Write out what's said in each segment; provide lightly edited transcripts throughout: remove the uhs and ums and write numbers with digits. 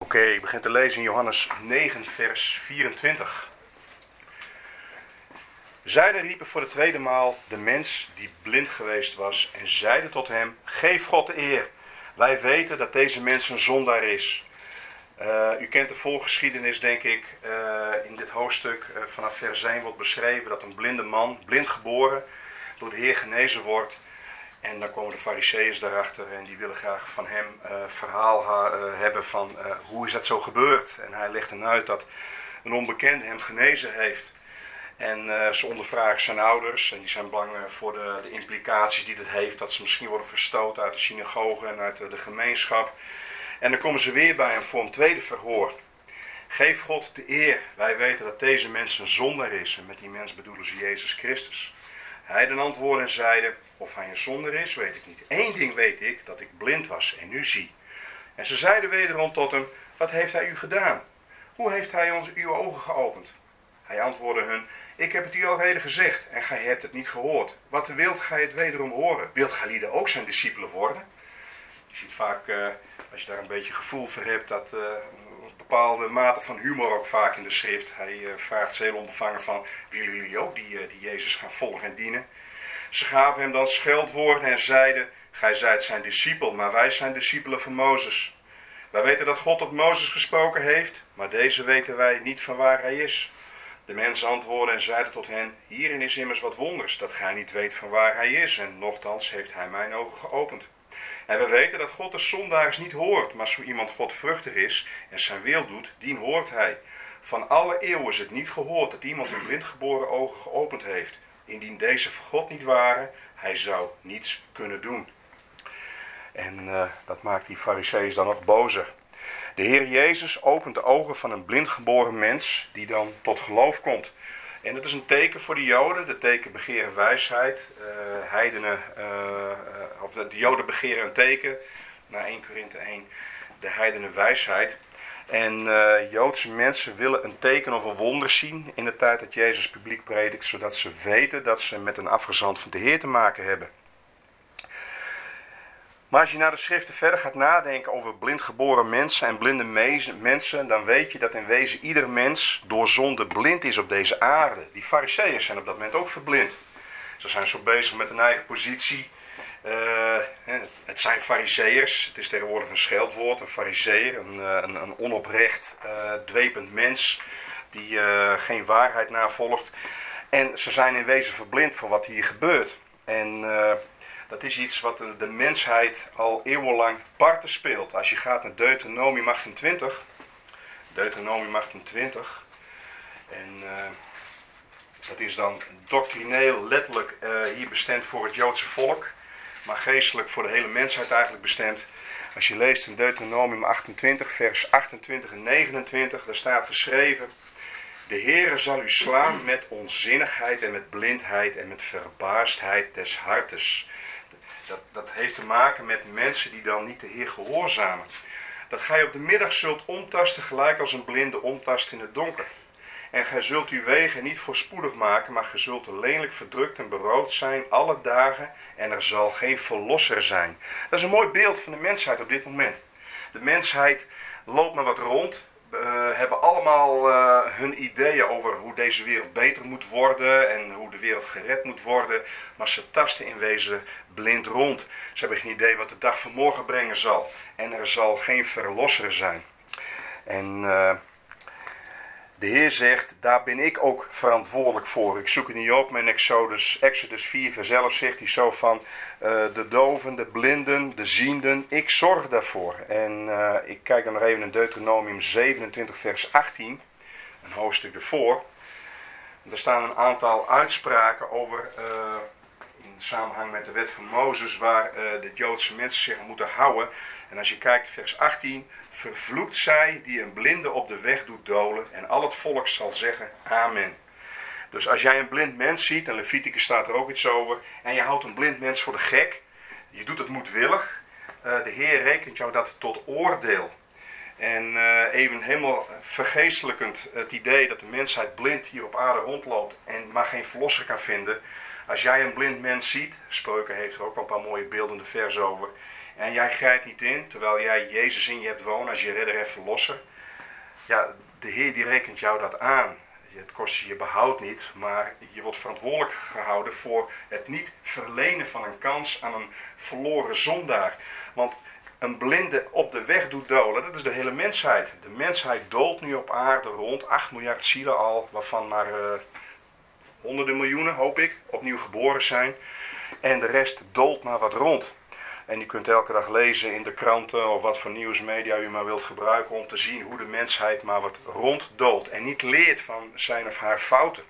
Oké, ik begin te lezen in Johannes 9, vers 24. Zijden riepen voor de tweede maal de mens die blind geweest was en zeiden tot hem: geef God de eer. Wij weten dat deze mens een zondaar is. U kent de voorgeschiedenis, denk ik. In dit hoofdstuk vanaf vers 1 wordt beschreven dat een blinde man, blind geboren, door de Heer genezen wordt. En dan komen de Farizeeërs daarachter en die willen graag van hem verhaal hebben van hoe is dat zo gebeurd. En hij legt hen uit dat een onbekende hem genezen heeft. En ze ondervragen zijn ouders en die zijn bang voor de implicaties die dit heeft. Dat ze misschien worden verstoten uit de synagoge en uit de gemeenschap. En dan komen ze weer bij hem voor een tweede verhoor. Geef God de eer. Wij weten dat deze mens een zondaar is. En met die mens bedoelen ze Jezus Christus. Hij dan antwoordde en zeide: of hij een zondaar is, weet ik niet. Eén ding weet ik, dat ik blind was en nu zie. En ze zeiden wederom tot hem: wat heeft hij u gedaan? Hoe heeft hij uw ogen geopend? Hij antwoordde hun: ik heb het u al reden gezegd en gij hebt het niet gehoord. Wat wilt gij het wederom horen? Wilt gij lieden ook zijn discipelen worden? Je ziet vaak, als je daar een beetje gevoel voor hebt, dat een bepaalde mate van humor ook vaak in de schrift. Hij vraagt ze heel onbevangen van: willen jullie ook die Jezus gaan volgen en dienen? Ze gaven hem dan scheldwoorden en zeiden: gij zijt zijn discipel, maar wij zijn discipelen van Mozes. Wij weten dat God tot Mozes gesproken heeft, maar deze weten wij niet van waar hij is. De mensen antwoordden en zeiden tot hen: hierin is immers wat wonders, dat gij niet weet van waar hij is, en nochtans heeft hij mijn ogen geopend. En we weten dat God de zondaars niet hoort, maar zo iemand godvruchtig is en zijn wil doet, dien hoort hij. Van alle eeuwen is het niet gehoord dat iemand een blindgeboren ogen geopend heeft. Indien deze voor God niet waren, hij zou niets kunnen doen. En dat maakt die Farizeeërs dan nog bozer. De Heer Jezus opent de ogen van een blindgeboren mens die dan tot geloof komt. En dat is een teken voor de Joden. De teken begeren wijsheid. De Joden begeren een teken. Naar 1 Korinthe 1. De heidenen wijsheid. En Joodse mensen willen een teken of een wonder zien in de tijd dat Jezus publiek predikt. Zodat ze weten dat ze met een afgezant van de Heer te maken hebben. Maar als je naar de schriften verder gaat nadenken over blindgeboren mensen en blinde mensen, dan weet je dat in wezen ieder mens door zonde blind is op deze aarde. Die Farizeeërs zijn op dat moment ook verblind. Ze zijn zo bezig met hun eigen positie. Het zijn Farizeeërs, het is tegenwoordig een scheldwoord, een Farizeeër, een onoprecht, dwepend mens die geen waarheid navolgt. En ze zijn in wezen verblind voor wat hier gebeurt. En dat is iets wat de mensheid al eeuwenlang parten speelt. Als je gaat naar Deuteronomium 28. Deuteronomium 28. En dat is dan doctrineel letterlijk hier bestemd voor het Joodse volk. Maar geestelijk voor de hele mensheid eigenlijk bestemd. Als je leest in Deuteronomium 28 vers 28 en 29. Daar staat geschreven: de Heere zal u slaan met onzinnigheid en met blindheid en met verbaasdheid des hartes. Dat heeft te maken met mensen die dan niet de Heer gehoorzamen. Dat gij op de middag zult omtasten gelijk als een blinde omtast in het donker. En gij zult uw wegen niet voorspoedig maken, maar gij zult alleenlijk verdrukt en beroofd zijn alle dagen en er zal geen verlosser zijn. Dat is een mooi beeld van de mensheid op dit moment. De mensheid loopt maar wat rond. Hebben allemaal hun ideeën over hoe deze wereld beter moet worden en hoe de wereld gered moet worden. Maar ze tasten in wezen blind rond. Ze hebben geen idee wat de dag van morgen brengen zal. En er zal geen verlosser zijn. En de Heer zegt: daar ben ik ook verantwoordelijk voor. Ik zoek het niet op, maar in Exodus 4 vers 11 zegt hij zo van: de doven, de blinden, de zienden, ik zorg daarvoor. En ik kijk dan nog even in Deuteronomium 27 vers 18, een hoofdstuk ervoor. Er staan een aantal uitspraken over, in samenhang met de wet van Mozes, waar de Joodse mensen zich aan moeten houden. En als je kijkt vers 18, vervloekt zij die een blinde op de weg doet dolen en al het volk zal zeggen amen. Dus als jij een blind mens ziet, en Leviticus staat er ook iets over, en je houdt een blind mens voor de gek, je doet het moedwillig, de Heer rekent jou dat tot oordeel. En even helemaal vergeestelijkend het idee dat de mensheid blind hier op aarde rondloopt en maar geen verlosser kan vinden. Als jij een blind mens ziet, Spreuken heeft er ook wel een paar mooie beeldende versen over, en jij grijpt niet in, terwijl jij Jezus in je hebt wonen als je redder en verlosser. Ja, de Heer die rekent jou dat aan. Het kost je behoud niet, maar je wordt verantwoordelijk gehouden voor het niet verlenen van een kans aan een verloren zondaar. Want een blinde op de weg doet dolen, dat is de hele mensheid. De mensheid doolt nu op aarde rond 8 miljard zielen al, waarvan maar honderden miljoenen, hoop ik, opnieuw geboren zijn. En de rest doolt maar wat rond. En u kunt elke dag lezen in de kranten of wat voor nieuwsmedia u maar wilt gebruiken om te zien hoe de mensheid maar wat ronddoolt en niet leert van zijn of haar fouten.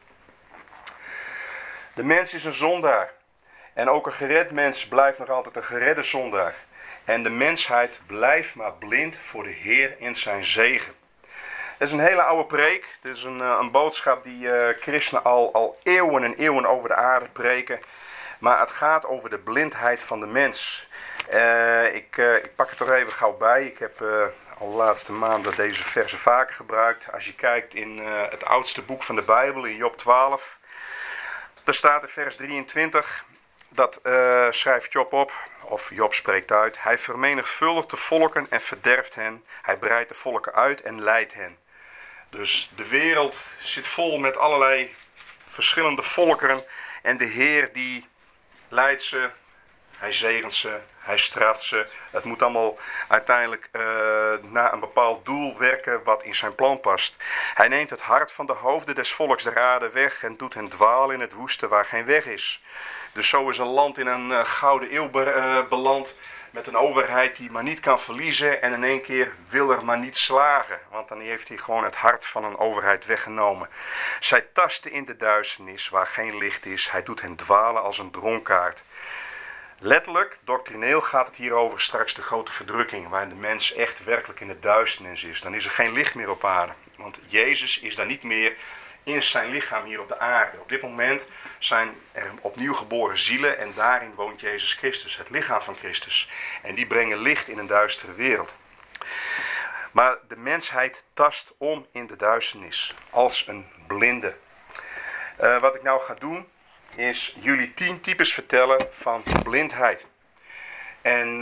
De mens is een zondaar. En ook een gered mens blijft nog altijd een geredde zondaar. En de mensheid blijft maar blind voor de Heer in zijn zegen. Dat is een hele oude preek. Dit is een boodschap die christenen al eeuwen en eeuwen over de aarde preken. Maar het gaat over de blindheid van de mens. Ik pak het er even gauw bij. Ik heb al de laatste maanden deze versen vaker gebruikt. Als je kijkt in het oudste boek van de Bijbel, in Job 12. Daar staat in vers 23, dat schrijft Job op, of Job spreekt uit. Hij vermenigvuldigt de volken en verderft hen. Hij breidt de volken uit en leidt hen. Dus de wereld zit vol met allerlei verschillende volkeren. En de Heer die leidt ze, hij zegent ze, hij straft ze. Het moet allemaal uiteindelijk naar een bepaald doel werken wat in zijn plan past. Hij neemt het hart van de hoofden des volks der aarde weg en doet hen dwalen in het woeste waar geen weg is. Dus zo is een land in een gouden eeuw beland met een overheid die maar niet kan verliezen en in één keer wil er maar niet slagen. Want dan heeft hij gewoon het hart van een overheid weggenomen. Zij tasten in de duisternis waar geen licht is. Hij doet hen dwalen als een dronkaard. Letterlijk, doctrineel gaat het hier over straks de grote verdrukking, waar de mens echt werkelijk in de duisternis is. Dan is er geen licht meer op aarde, want Jezus is daar niet meer in zijn lichaam hier op de aarde. Op dit moment zijn er opnieuw geboren zielen en daarin woont Jezus Christus, het lichaam van Christus. En die brengen licht in een duistere wereld. Maar de mensheid tast om in de duisternis, als een blinde. Wat ik nou ga doen, is jullie 10 types vertellen van blindheid. En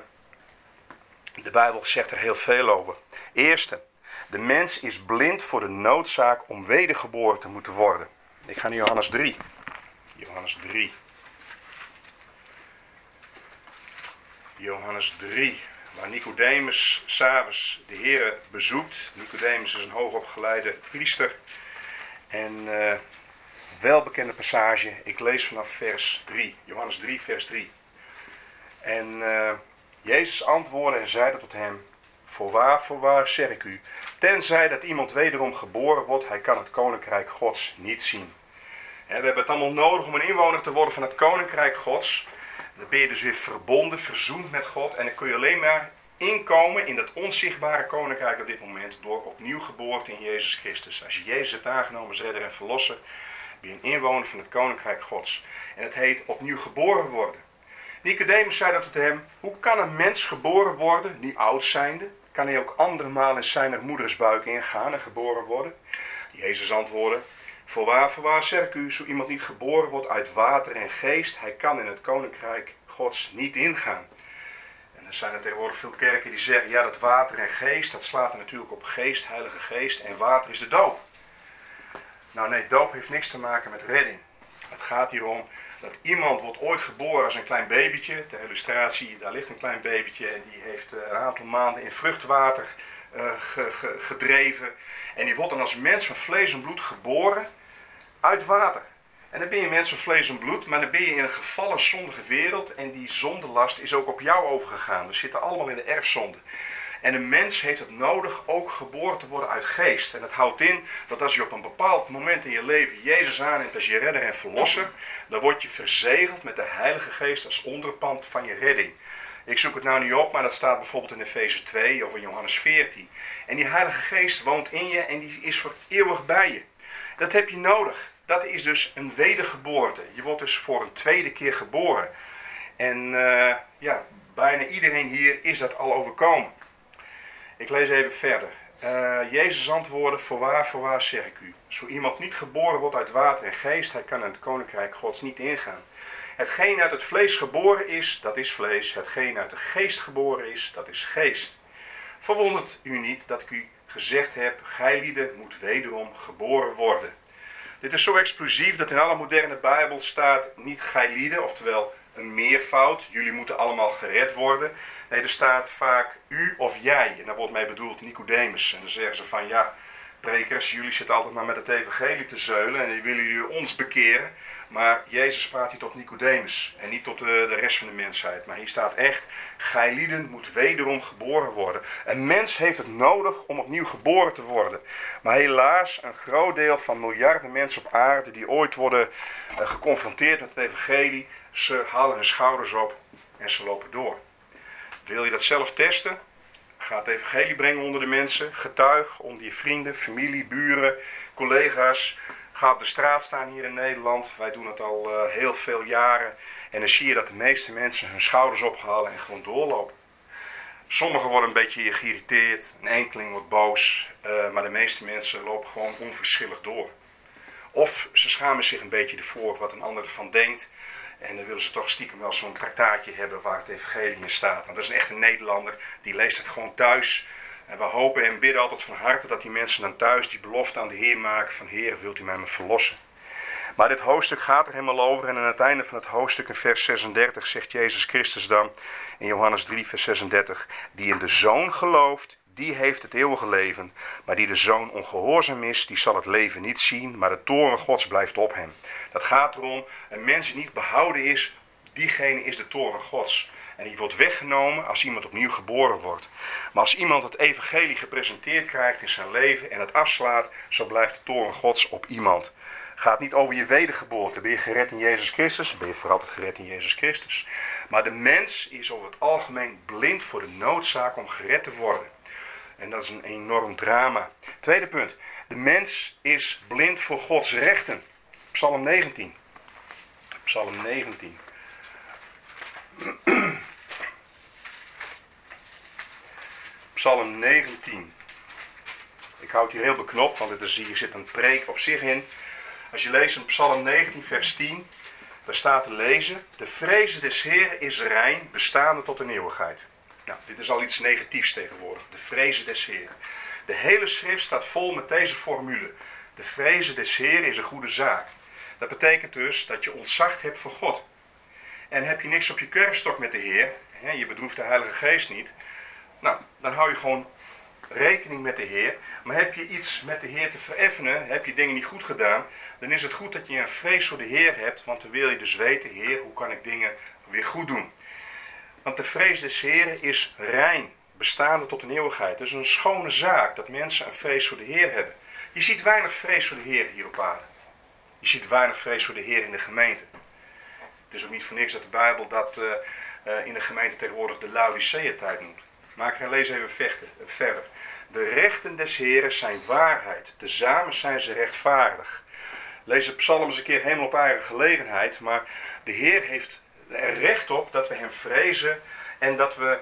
de Bijbel zegt er heel veel over. Eerste, de mens is blind voor de noodzaak om wedergeboren te moeten worden. Ik ga naar Johannes 3. Johannes 3. Johannes 3, waar Nicodemus 's avonds de Heer bezoekt. Nicodemus is een hoogopgeleide priester. En welbekende passage. Ik lees vanaf vers 3. Johannes 3, vers 3. En Jezus antwoordde en zeide tot hem: voorwaar, zeg ik u, tenzij dat iemand wederom geboren wordt, hij kan het koninkrijk Gods niet zien. En we hebben het allemaal nodig om een inwoner te worden van het koninkrijk Gods. Dan ben je dus weer verbonden, verzoend met God. En dan kun je alleen maar inkomen in dat onzichtbare koninkrijk op dit moment door opnieuw geboorte in Jezus Christus. Als je Jezus hebt aangenomen als redder en verlosser, ben je een inwoner van het koninkrijk Gods. En het heet opnieuw geboren worden. Nicodemus zei dat tot hem: hoe kan een mens geboren worden, nu oud zijnde? Kan hij ook andere malen in zijn moeders buik ingaan en geboren worden? Jezus antwoordde: voorwaar, zeg ik u, zo iemand niet geboren wordt uit water en geest, hij kan in het koninkrijk Gods niet ingaan. En er zijn er tegenwoordig veel kerken die zeggen: ja, dat water en geest, dat slaat er natuurlijk op geest, heilige geest, en water is de doop. Nou nee, doop heeft niks te maken met redding. Het gaat hier om dat iemand wordt ooit geboren als een klein babytje. Ter illustratie, daar ligt een klein babytje en die heeft een aantal maanden in vruchtwater gedreven. En die wordt dan als mens van vlees en bloed geboren uit water. En dan ben je mens van vlees en bloed, maar dan ben je in een gevallen zondige wereld. En die zondelast is ook op jou overgegaan. We zitten allemaal in de erfzonde. En een mens heeft het nodig ook geboren te worden uit geest. En dat houdt in dat als je op een bepaald moment in je leven Jezus aanneemt als je redder en verlosser, dan word je verzegeld met de Heilige Geest als onderpand van je redding. Ik zoek het nou niet op, maar dat staat bijvoorbeeld in Efeze 2 of in Johannes 14. En die Heilige Geest woont in je en die is voor eeuwig bij je. Dat heb je nodig. Dat is dus een wedergeboorte. Je wordt dus voor een tweede keer geboren. En bijna iedereen hier is dat al overkomen. Ik lees even verder. Jezus antwoordde: voorwaar, zeg ik u. Zo iemand niet geboren wordt uit water en geest, hij kan in het koninkrijk Gods niet ingaan. Hetgeen uit het vlees geboren is, dat is vlees. Hetgeen uit de geest geboren is, dat is geest. Verwondert u niet dat ik u gezegd heb, gijlieden moet wederom geboren worden. Dit is zo explosief dat in alle moderne Bijbel staat niet gijlieden, oftewel een meervoud. Jullie moeten allemaal gered worden. Nee, er staat vaak u of jij. En daar wordt mee bedoeld Nicodemus. En dan zeggen ze van ja, prekers, jullie zitten altijd maar met het evangelie te zeulen en willen jullie ons bekeren. Maar Jezus praat hier tot Nicodemus en niet tot de rest van de mensheid. Maar hier staat echt, gijlieden moet wederom geboren worden. Een mens heeft het nodig om opnieuw geboren te worden. Maar helaas, een groot deel van miljarden mensen op aarde die ooit worden geconfronteerd met het evangelie, ze halen hun schouders op en ze lopen door. Wil je dat zelf testen? Ga het evangelie brengen onder de mensen. Getuig onder je vrienden, familie, buren, collega's. Ga op de straat staan hier in Nederland. Wij doen het al heel veel jaren. En dan zie je dat de meeste mensen hun schouders ophalen en gewoon doorlopen. Sommigen worden een beetje geïrriteerd. Een enkeling wordt boos. Maar de meeste mensen lopen gewoon onverschillig door. Of ze schamen zich een beetje ervoor wat een ander ervan denkt. En dan willen ze toch stiekem wel zo'n traktaatje hebben waar het evangelie in staat. En dat is een echte Nederlander, die leest het gewoon thuis. En we hopen en bidden altijd van harte dat die mensen dan thuis die belofte aan de Heer maken van Heer, wilt u mij maar verlossen. Maar dit hoofdstuk gaat er helemaal over en aan het einde van het hoofdstuk in vers 36 zegt Jezus Christus dan in Johannes 3 vers 36. Die in de Zoon gelooft, die heeft het eeuwige leven. Maar die de Zoon ongehoorzaam is, die zal het leven niet zien, maar de toorn Gods blijft op hem. Dat gaat erom, een mens die niet behouden is, diegene is de toorn Gods. En die wordt weggenomen als iemand opnieuw geboren wordt. Maar als iemand het evangelie gepresenteerd krijgt in zijn leven en het afslaat, zo blijft de toorn Gods op iemand. Gaat niet over je wedergeboorte. Ben je gered in Jezus Christus? Ben je voor altijd gered in Jezus Christus. Maar de mens is over het algemeen blind voor de noodzaak om gered te worden. En dat is een enorm drama. Tweede punt. De mens is blind voor Gods rechten. Psalm 19. Psalm 19. Psalm 19. Ik houd hier heel beknopt, want hier zit een preek op zich in. Als je leest in Psalm 19 vers 10, daar staat te lezen: de vreze des Heeren is rein, bestaande tot een eeuwigheid. Nou, dit is al iets negatiefs tegenwoordig. De vreze des Heeren. De hele schrift staat vol met deze formule. De vreze des Heeren is een goede zaak. Dat betekent dus dat je ontzag hebt voor God. En heb je niks op je kerfstok met de Heer, je bedroeft de Heilige Geest niet, nou, dan hou je gewoon rekening met de Heer. Maar heb je iets met de Heer te vereffenen, heb je dingen niet goed gedaan, dan is het goed dat je een vrees voor de Heer hebt, want dan wil je dus weten, Heer, hoe kan ik dingen weer goed doen? Want de vrees des Heeren is rein, bestaande tot een eeuwigheid. Het is een schone zaak dat mensen een vrees voor de Heer hebben. Je ziet weinig vrees voor de Heer hier op aarde. Je ziet weinig vrees voor de Heer in de gemeente. Het is ook niet voor niks dat de Bijbel dat in de gemeente tegenwoordig de Laodicea-tijd noemt. Maar ik ga lezen even verder. De rechten des Heeren zijn waarheid. Tezamen zijn ze rechtvaardig. Lees de psalm eens een keer helemaal op eigen gelegenheid. Maar de Heer heeft er recht op dat we hem vrezen. En dat we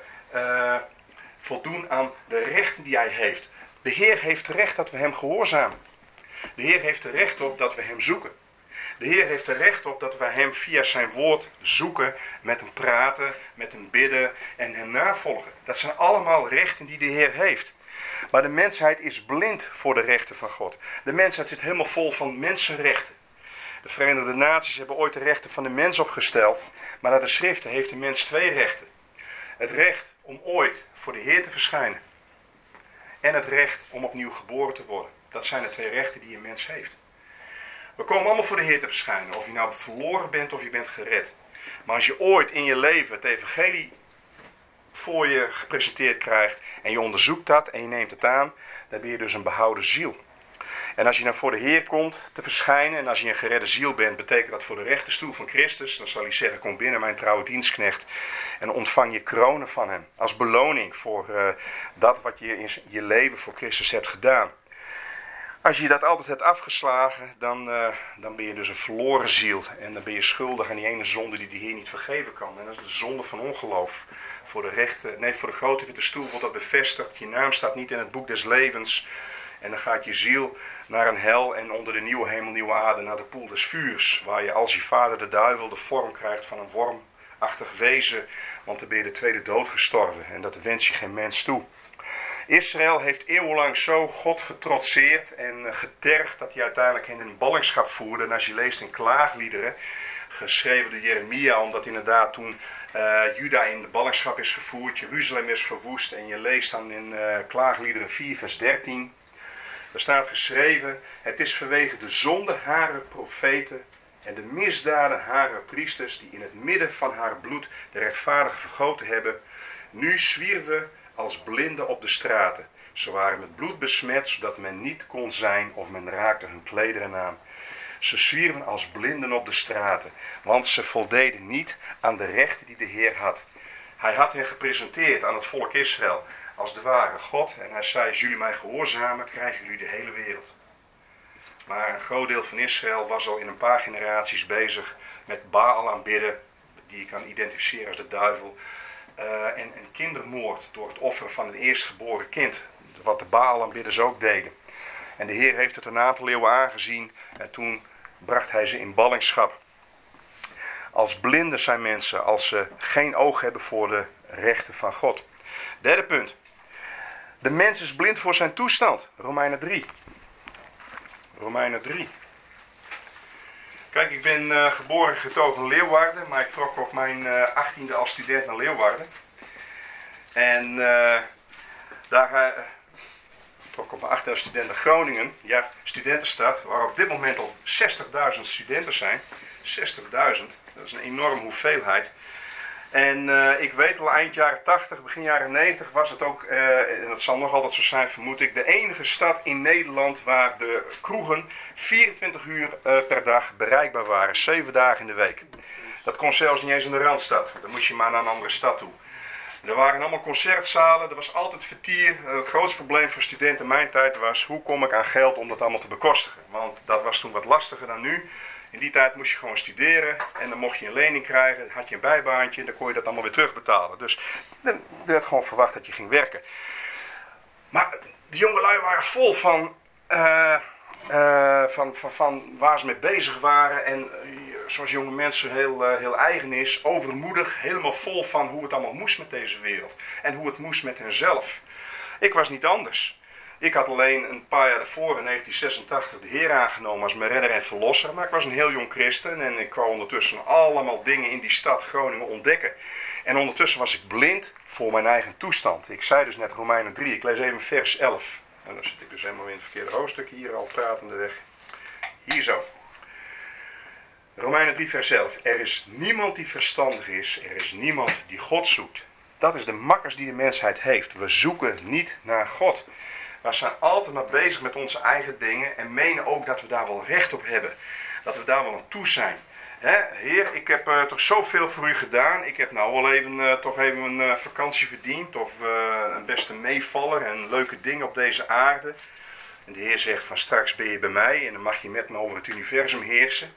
voldoen aan de rechten die hij heeft. De Heer heeft recht dat we hem gehoorzamen. De Heer heeft er recht op dat we hem zoeken. De Heer heeft er recht op dat we hem via zijn woord zoeken, met hem praten, met hem bidden en hem navolgen. Dat zijn allemaal rechten die de Heer heeft. Maar de mensheid is blind voor de rechten van God. De mensheid zit helemaal vol van mensenrechten. De Verenigde Naties hebben ooit de rechten van de mens opgesteld, maar naar de schriften heeft de mens twee rechten. Het recht om ooit voor de Heer te verschijnen en het recht om opnieuw geboren te worden. Dat zijn de twee rechten die een mens heeft. We komen allemaal voor de Heer te verschijnen. Of je nou verloren bent of je bent gered. Maar als je ooit in je leven het evangelie voor je gepresenteerd krijgt. En je onderzoekt dat en je neemt het aan. Dan ben je dus een behouden ziel. En als je nou voor de Heer komt te verschijnen. En als je een geredde ziel bent. Betekent dat voor de rechterstoel van Christus. Dan zal hij zeggen: kom binnen mijn trouwe dienstknecht. En ontvang je kronen van hem. Als beloning voor dat wat je in je leven voor Christus hebt gedaan. Als je dat altijd hebt afgeslagen, dan ben je dus een verloren ziel. En dan ben je schuldig aan die ene zonde die de Heer niet vergeven kan. En dat is de zonde van ongeloof. Voor de grote witte stoel wordt dat bevestigd. Je naam staat niet in het boek des levens. En dan gaat je ziel naar een hel en onder de nieuwe hemel, nieuwe aarde naar de poel des vuurs. Waar je als je vader de duivel de vorm krijgt van een wormachtig wezen. Want dan ben je de tweede dood gestorven en dat wens je geen mens toe. Israël heeft eeuwenlang zo God getrotseerd en getergd dat hij uiteindelijk hen in ballingschap voerde. En als je leest in klaagliederen, geschreven door Jeremia, omdat inderdaad toen Juda in de ballingschap is gevoerd, Jeruzalem is verwoest. En je leest dan in klaagliederen 4 vers 13, daar staat geschreven: het is vanwege de zonde harer profeten en de misdaden harer priesters, die in het midden van haar bloed de rechtvaardigen vergoten hebben. Nu zwierven als blinden op de straten. Ze waren met bloed besmet, zodat men niet kon zijn of men raakte hun klederen aan. Ze zwierven als blinden op de straten, want ze voldeden niet aan de rechten die de Heer had. Hij had hen gepresenteerd aan het volk Israël als de ware God. En hij zei: als jullie mij gehoorzamen, krijgen jullie de hele wereld. Maar een groot deel van Israël was al in een paar generaties bezig met Baal aanbidden, die je kan identificeren als de duivel. En kindermoord door het offeren van een eerstgeboren kind. Wat de Baal-aanbidders ook deden. En de Heer heeft het een aantal eeuwen aangezien. En toen bracht hij ze in ballingschap. Als blinden zijn mensen, als ze geen oog hebben voor de rechten van God. Derde punt. De mens is blind voor zijn toestand. Romeinen 3. Romeinen 3. Kijk, ik ben geboren en getogen in Leeuwarden, maar ik trok op mijn 18e als student naar Leeuwarden. En daar trok ik op mijn 18e als student naar Groningen, ja, studentenstad, waar op dit moment al 60.000 studenten zijn. 60.000, dat is een enorme hoeveelheid. En ik weet wel, eind jaren 80, begin jaren 90 was het ook, en dat zal nog altijd zo zijn vermoed ik, de enige stad in Nederland waar de kroegen 24 uur per dag bereikbaar waren, 7 dagen in de week. Dat kon zelfs niet eens in de Randstad, dan moest je maar naar een andere stad toe. Er waren allemaal concertzalen, er was altijd vertier. Het grootste probleem voor studenten in mijn tijd was: hoe kom ik aan geld om dat allemaal te bekostigen? Want dat was toen wat lastiger dan nu. In die tijd moest je gewoon studeren en dan mocht je een lening krijgen, had je een bijbaantje en dan kon je dat allemaal weer terugbetalen. Dus er werd gewoon verwacht dat je ging werken. Maar de jongelui waren vol van waar ze mee bezig waren en zoals jonge mensen heel eigen is, overmoedig, helemaal vol van hoe het allemaal moest met deze wereld en hoe het moest met henzelf. Ik was niet anders. Ik had alleen een paar jaar daarvoor, in 1986, de Heer aangenomen als mijn redder en verlosser. Maar ik was een heel jong christen en ik kwam ondertussen allemaal dingen in die stad Groningen ontdekken. En ondertussen was ik blind voor mijn eigen toestand. Ik zei dus net Romeinen 3, ik lees even vers 11. En dan zit ik dus helemaal in het verkeerde hoofdstuk hier al pratende weg. Hier zo. Romeinen 3 vers 11. Er is niemand die verstandig is, er is niemand die God zoekt. Dat is de makkers die de mensheid heeft. We zoeken niet naar God. We zijn altijd maar bezig met onze eigen dingen en menen ook dat we daar wel recht op hebben. Dat we daar wel aan toe zijn. Heer, ik heb toch zoveel voor u gedaan. Ik heb nou wel even, toch even een vakantie verdiend. Of een beste meevaller en leuke dingen op deze aarde. En de Heer zegt van: straks ben je bij mij en dan mag je met me over het universum heersen.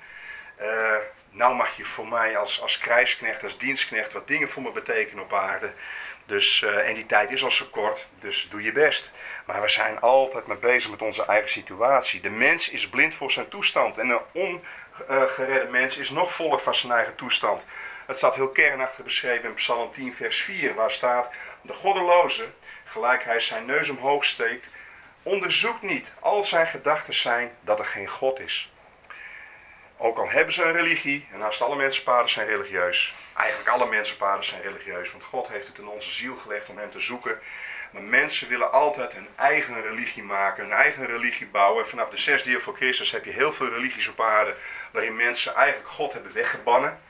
Nou mag je voor mij als krijgsknecht, als dienstknecht wat dingen voor me betekenen op aarde. Dus, en die tijd is al zo kort, dus doe je best. Maar we zijn altijd maar bezig met onze eigen situatie. De mens is blind voor zijn toestand. En een ongeredde mens is nog voller van zijn eigen toestand. Het staat heel kernachtig beschreven in Psalm 10 vers 4. Waar staat: de goddeloze, gelijk hij zijn neus omhoog steekt, onderzoekt niet. Al zijn gedachten zijn dat er geen God is. Ook al hebben ze een religie, en naast alle mensenpaden zijn religieus. Eigenlijk alle mensenpaden zijn religieus, want God heeft het in onze ziel gelegd om hem te zoeken. Maar mensen willen altijd hun eigen religie maken, hun eigen religie bouwen. En vanaf de 6e eeuw voor Christus heb je heel veel religies op aarde waarin mensen eigenlijk God hebben weggebannen.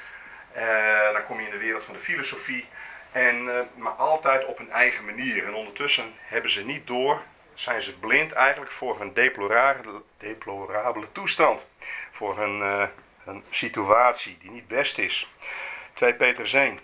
Dan kom je in de wereld van de filosofie, maar altijd op hun eigen manier. En ondertussen hebben ze niet door, zijn ze blind eigenlijk voor hun deplorabele toestand. Voor hun situatie die niet best is. 2 Petrus 1.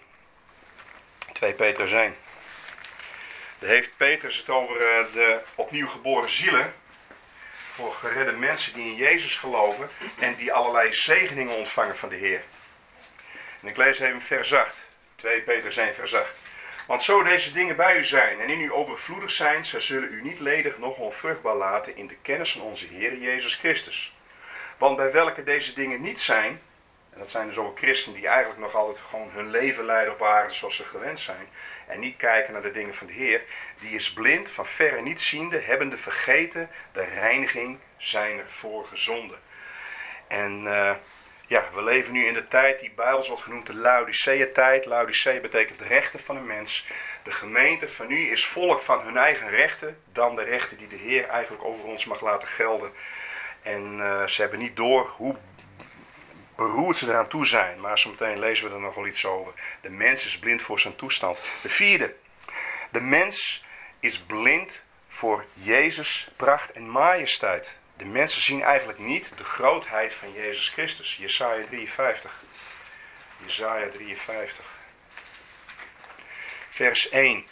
2 Petrus 1. Daar heeft Petrus het over de opnieuw geboren zielen. Voor geredde mensen die in Jezus geloven. En die allerlei zegeningen ontvangen van de Heer. En ik lees even vers 8. 2 Petrus 1 vers 8. Want zo deze dingen bij u zijn en in u overvloedig zijn, zij zullen u niet ledig noch onvruchtbaar laten in de kennis van onze Heer Jezus Christus. Want bij welke deze dingen niet zijn, en dat zijn dus ook christenen die eigenlijk nog altijd gewoon hun leven leiden op aarde zoals ze gewend zijn, en niet kijken naar de dingen van de Heer, die is blind, van verre niet ziende, hebbende vergeten de reiniging zijner vorige zonden. En we leven nu in de tijd die Bijbels wordt genoemd de Laodicea-tijd. Laodicea betekent rechten van een mens. De gemeente van nu is volk van hun eigen rechten dan de rechten die de Heer eigenlijk over ons mag laten gelden. En ze hebben niet door hoe beroerd ze eraan toe zijn. Maar zometeen lezen we er nog wel iets over. De mens is blind voor zijn toestand. De vierde. De mens is blind voor Jezus' pracht en majesteit. De mensen zien eigenlijk niet de grootheid van Jezus Christus. Jesaja 53. Jesaja 53. Vers 1.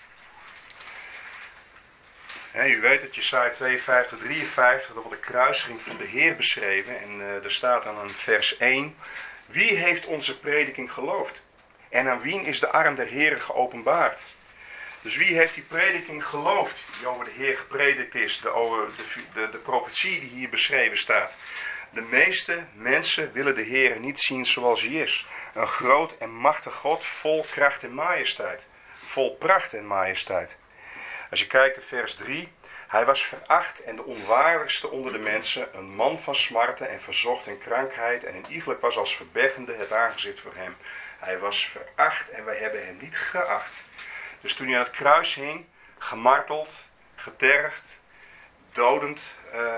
U weet het, Jesaja 52, 53, daar wordt de kruisiging van de Heer beschreven. En er staat dan in vers 1. Wie heeft onze prediking geloofd? En aan wien is de arm der Heeren geopenbaard? Dus wie heeft die prediking geloofd die over de Heer gepredikt is? De profetie die hier beschreven staat. De meeste mensen willen de Heer niet zien zoals hij is. Een groot en machtig God vol kracht en majesteit. Vol pracht en majesteit. Als je kijkt naar vers 3. Hij was veracht en de onwaardigste onder de mensen. Een man van smarten en verzocht in krankheid. En een iegelijk was als verbergende het aangezicht voor hem. Hij was veracht en wij hebben hem niet geacht. Dus toen hij aan het kruis hing, gemarteld, getergd, dodend,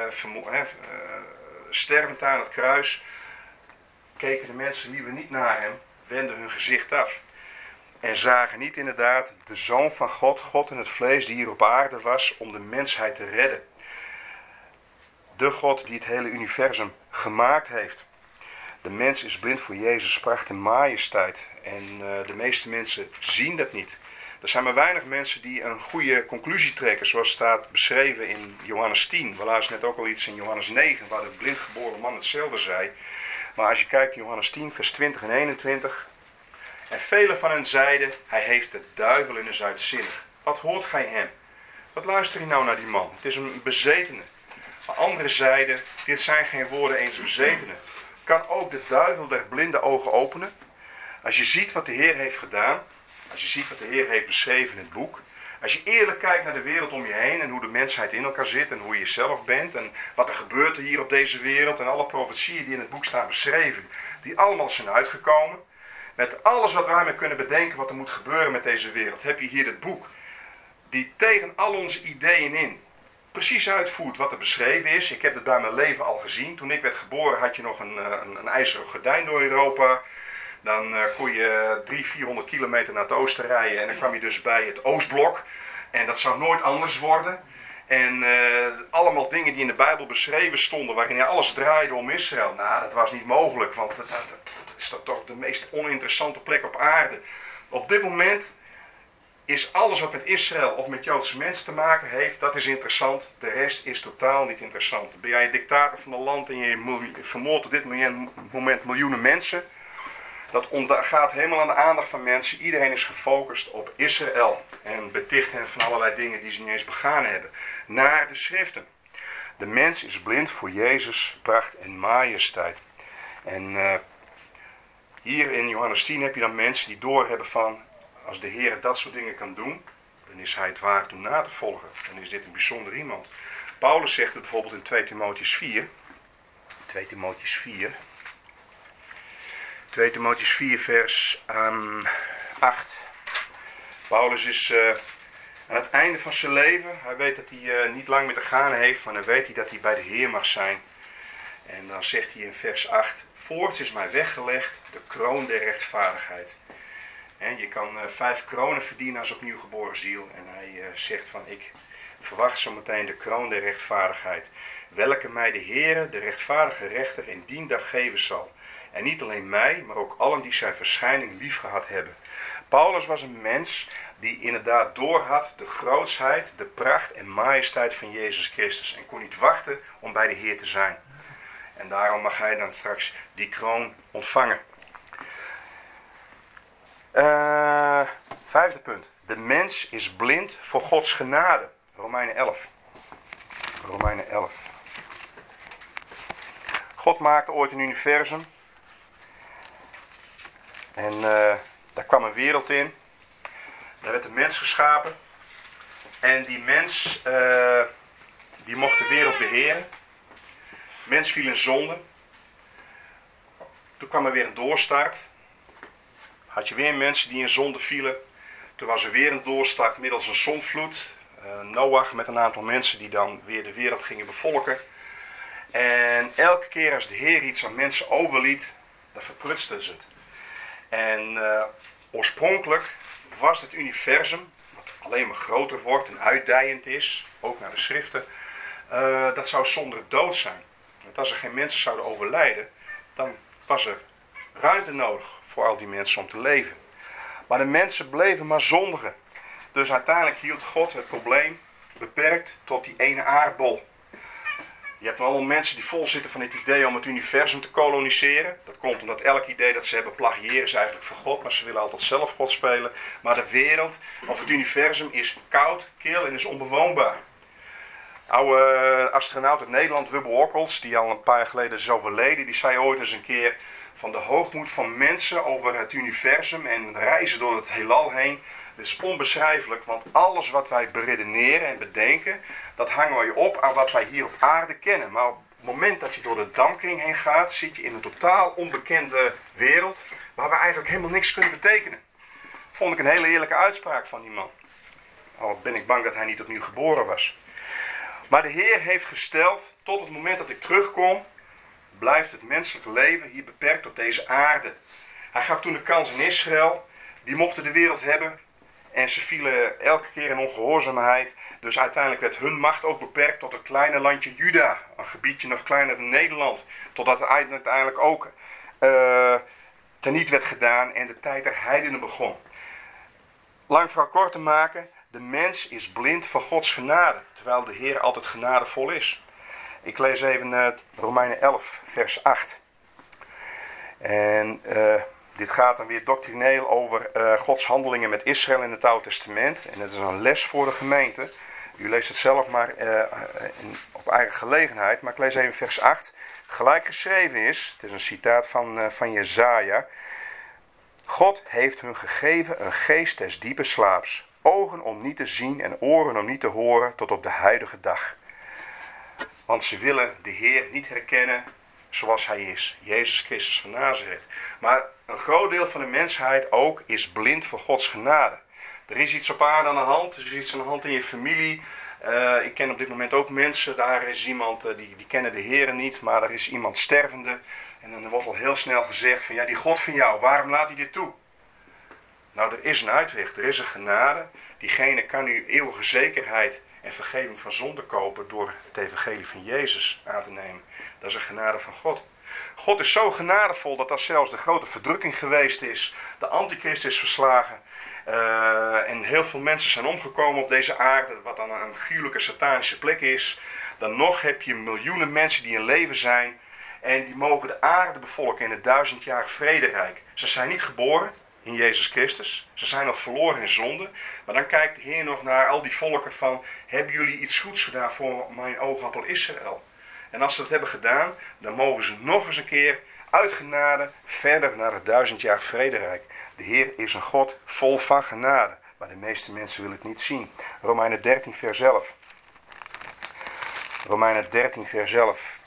stervend aan het kruis, keken de mensen liever niet naar hem, wenden hun gezicht af. En zagen niet inderdaad de Zoon van God, God in het vlees, die hier op aarde was om de mensheid te redden. De God die het hele universum gemaakt heeft. De mens is blind voor Jezus' pracht en majesteit. En de meeste mensen zien dat niet. Er zijn maar weinig mensen die een goede conclusie trekken, zoals staat beschreven in Johannes 10. We lazen net ook al iets in Johannes 9, waar de blindgeboren man hetzelfde zei. Maar als je kijkt in Johannes 10, vers 20 en 21. En velen van hen zeiden, hij heeft de duivel in de uitzinnig. Wat hoort gij hem? Wat luister je nou naar die man? Het is een bezetene. Maar anderen zeiden, dit zijn geen woorden eens bezetenen. Kan ook de duivel der blinde ogen openen? Als je ziet wat de Heer heeft gedaan, als je ziet wat de Heer heeft beschreven in het boek, als je eerlijk kijkt naar de wereld om je heen en hoe de mensheid in elkaar zit en hoe je zelf bent en wat er gebeurt hier op deze wereld en alle profetieën die in het boek staan beschreven, die allemaal zijn uitgekomen, met alles wat wij maar kunnen bedenken wat er moet gebeuren met deze wereld, heb je hier dit boek die tegen al onze ideeën in precies uitvoert wat er beschreven is. Ik heb het bij mijn leven al gezien. Toen ik werd geboren had je nog een ijzeren gordijn door Europa. Dan kon je 300-400 kilometer naar het oosten rijden en dan kwam je dus bij het Oostblok. En dat zou nooit anders worden. En allemaal dingen die in de Bijbel beschreven stonden, waarin alles draaide om Israël. Nou, dat was niet mogelijk, want dat is toch de meest oninteressante plek op aarde. Op dit moment is alles wat met Israël of met Joodse mensen te maken heeft, dat is interessant. De rest is totaal niet interessant. Ben jij een dictator van een land en je vermoordt op dit moment miljoenen mensen? Dat gaat helemaal aan de aandacht van mensen. Iedereen is gefocust op Israël en beticht hen van allerlei dingen die ze niet eens begaan hebben. Naar de schriften. De mens is blind voor Jezus' pracht en majesteit. En hier in Johannes 10 heb je dan mensen die doorhebben van, als de Heer dat soort dingen kan doen, dan is hij het waard om na te volgen. Dan is dit een bijzonder iemand. Paulus zegt het bijvoorbeeld in 2 Timotheüs 4. 2 Timotheüs 4. 2 Timotheüs 4 vers 8. Paulus is aan het einde van zijn leven. Hij weet dat hij niet lang meer te gaan heeft, maar dan weet hij dat hij bij de Heer mag zijn. En dan zegt hij in vers 8. Voorts is mij weggelegd de kroon der rechtvaardigheid. En je kan 5 kronen verdienen als opnieuw geboren ziel. En hij zegt van, ik verwacht zometeen de kroon der rechtvaardigheid. Welke mij de Heere, de rechtvaardige rechter, in dien dag geven zal. En niet alleen mij, maar ook allen die zijn verschijning lief gehad hebben. Paulus was een mens die inderdaad doorhad de grootsheid, de pracht en majesteit van Jezus Christus. En kon niet wachten om bij de Heer te zijn. En daarom mag hij dan straks die kroon ontvangen. Vijfde punt. De mens is blind voor Gods genade. Romeinen 11. Romeinen 11. God maakte ooit een universum. En daar kwam een wereld in. Daar werd een mens geschapen. En die mens, die mocht de wereld beheren. Mens viel in zonde. Toen kwam er weer een doorstart. Had je weer mensen die in zonde vielen. Toen was er weer een doorstart middels een zondvloed. Noach met een aantal mensen die dan weer de wereld gingen bevolken. En elke keer als de Heer iets aan mensen overliet, dan verprutsten ze het. En oorspronkelijk was het universum, wat alleen maar groter wordt en uitdijend is, ook naar de schriften, dat zou zonder dood zijn. Want als er geen mensen zouden overlijden, dan was er ruimte nodig voor al die mensen om te leven. Maar de mensen bleven maar zondigen. Dus uiteindelijk hield God het probleem beperkt tot die ene aardbol. Je hebt allemaal mensen die vol zitten van het idee om het universum te koloniseren. Dat komt omdat elk idee dat ze hebben plagiëren ze eigenlijk van God, maar ze willen altijd zelf God spelen. Maar de wereld, of het universum, is koud, kil en is onbewoonbaar. Oude astronaut uit Nederland, Wubbe Ockels, die al een paar jaar geleden is overleden, die zei ooit eens een keer van de hoogmoed van mensen over het universum en reizen door het heelal heen. Dat is onbeschrijfelijk, want alles wat wij beredeneren en bedenken, dat hangen wij op aan wat wij hier op aarde kennen. Maar op het moment dat je door de dampkring heen gaat, zit je in een totaal onbekende wereld, waar we eigenlijk helemaal niks kunnen betekenen. Vond ik een hele eerlijke uitspraak van die man. Al ben ik bang dat hij niet opnieuw geboren was. Maar de Heer heeft gesteld, tot het moment dat ik terugkom, blijft het menselijk leven hier beperkt tot deze aarde. Hij gaf toen de kans aan Israël, die mochten de wereld hebben. En ze vielen elke keer in ongehoorzaamheid. Dus uiteindelijk werd hun macht ook beperkt tot het kleine landje Juda. Een gebiedje nog kleiner dan Nederland. Totdat het uiteindelijk ook teniet werd gedaan en de tijd der heidenen begon. Lang verhaal kort te maken. De mens is blind voor Gods genade. Terwijl de Heer altijd genadevol is. Ik lees even Romeinen 11 vers 8. En dit gaat dan weer doctrineel over Gods handelingen met Israël in het Oude Testament. En het is een les voor de gemeente. U leest het zelf maar op eigen gelegenheid. Maar ik lees even vers 8. Gelijk geschreven is, het is een citaat van Jesaja. God heeft hun gegeven een geest des diepe slaaps. Ogen om niet te zien en oren om niet te horen tot op de huidige dag. Want ze willen de Heer niet herkennen zoals hij is. Jezus Christus van Nazareth. Maar een groot deel van de mensheid ook is blind voor Gods genade. Er is iets op aarde aan de hand. Er is iets aan de hand in je familie. Ik ken op dit moment ook mensen. Daar is iemand, die kennen de Heer niet. Maar er is iemand stervende. En dan wordt al heel snel gezegd van ja, die God van jou, waarom laat hij dit toe? Nou, er is een uitweg. Er is een genade. Diegene kan u eeuwige zekerheid en vergeving van zonde kopen door het evangelie van Jezus aan te nemen. Dat is een genade van God. God is zo genadevol dat als zelfs de grote verdrukking geweest is, de antichrist is verslagen en heel veel mensen zijn omgekomen op deze aarde, wat dan een gruwelijke satanische plek is, dan nog heb je miljoenen mensen die in leven zijn en die mogen de aarde bevolken in het 1000-jarig vrederijk. Ze zijn niet geboren in Jezus Christus. Ze zijn al verloren in zonde. Maar dan kijkt de Heer nog naar al die volken van, hebben jullie iets goeds gedaan voor mijn oogappel Israël? En als ze dat hebben gedaan, dan mogen ze nog eens een keer uit genade verder naar het 1000-jarig vrederijk. De Heer is een God vol van genade. Maar de meeste mensen willen het niet zien. Romeinen 13 vers 11. Romeinen 13 vers 11.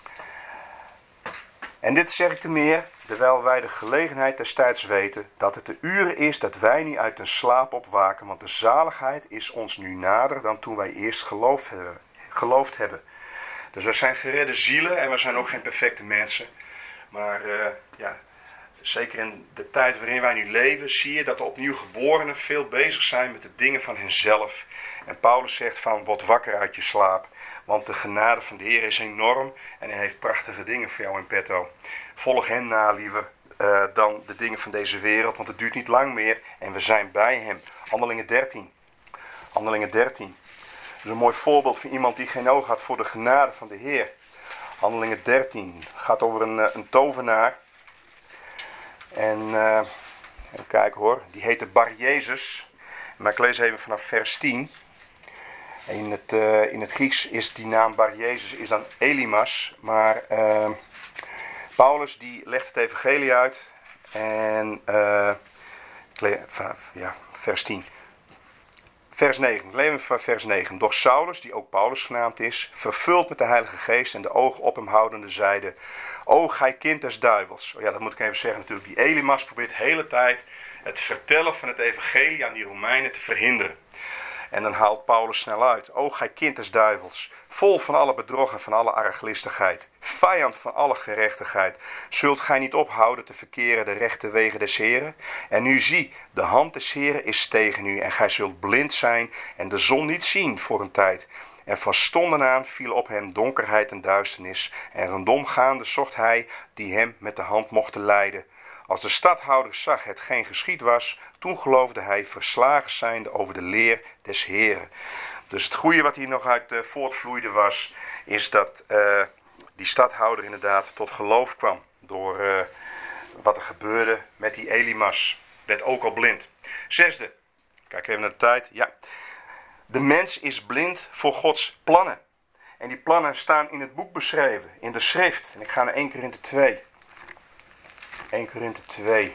En dit zeg ik te meer, terwijl wij de gelegenheid destijds weten, dat het de uren is dat wij niet uit een slaap opwaken, want de zaligheid is ons nu nader dan toen wij eerst geloofd hebben. Dus we zijn geredde zielen en we zijn ook geen perfecte mensen. Maar zeker in de tijd waarin wij nu leven, zie je dat de opnieuw geborenen veel bezig zijn met de dingen van henzelf. En Paulus zegt van, word wakker uit je slaap. Want de genade van de Heer is enorm en hij heeft prachtige dingen voor jou in petto. Volg hem na liever dan de dingen van deze wereld, want het duurt niet lang meer en we zijn bij hem. Handelingen 13. Handelingen 13. Dat is een mooi voorbeeld van iemand die geen oog had voor de genade van de Heer. Handelingen 13 gaat over een tovenaar. En even kijken hoor, die heette Bar Jezus. Maar ik lees even vanaf vers 10. In het Grieks is die naam Bar Jezus is dan Elimas. Maar Paulus die legt het evangelie uit. En vers 10. Vers 9, ik lees van vers 9. Doch Saulus, die ook Paulus genaamd is, vervuld met de Heilige Geest en de ogen op hem houdende, zeide: O gij kind des duivels. Oh ja, dat moet ik even zeggen natuurlijk. Die Elimas probeert de hele tijd het vertellen van het evangelie aan die Romeinen te verhinderen. En dan haalt Paulus snel uit: O gij kind des duivels, vol van alle bedrog en van alle arglistigheid, vijand van alle gerechtigheid, zult gij niet ophouden te verkeren de rechte wegen des Heren? En nu zie, de hand des Heren is tegen u, en gij zult blind zijn en de zon niet zien voor een tijd. En van stonden aan viel op hem donkerheid en duisternis, en rondom gaande zocht hij die hem met de hand mocht leiden. Als de stadhouder zag hetgeen geschied was, toen geloofde hij verslagen zijnde over de leer des Heren. Dus het goede wat hier nog uit voortvloeide was, is dat die stadhouder inderdaad tot geloof kwam. Door wat er gebeurde met die Elimas. Werd ook al blind. Zesde, kijk even naar de tijd. Ja. De mens is blind voor Gods plannen. En die plannen staan in het boek beschreven, in de schrift. En ik ga naar 1 Korinthe 2. 1 Korinthe 2.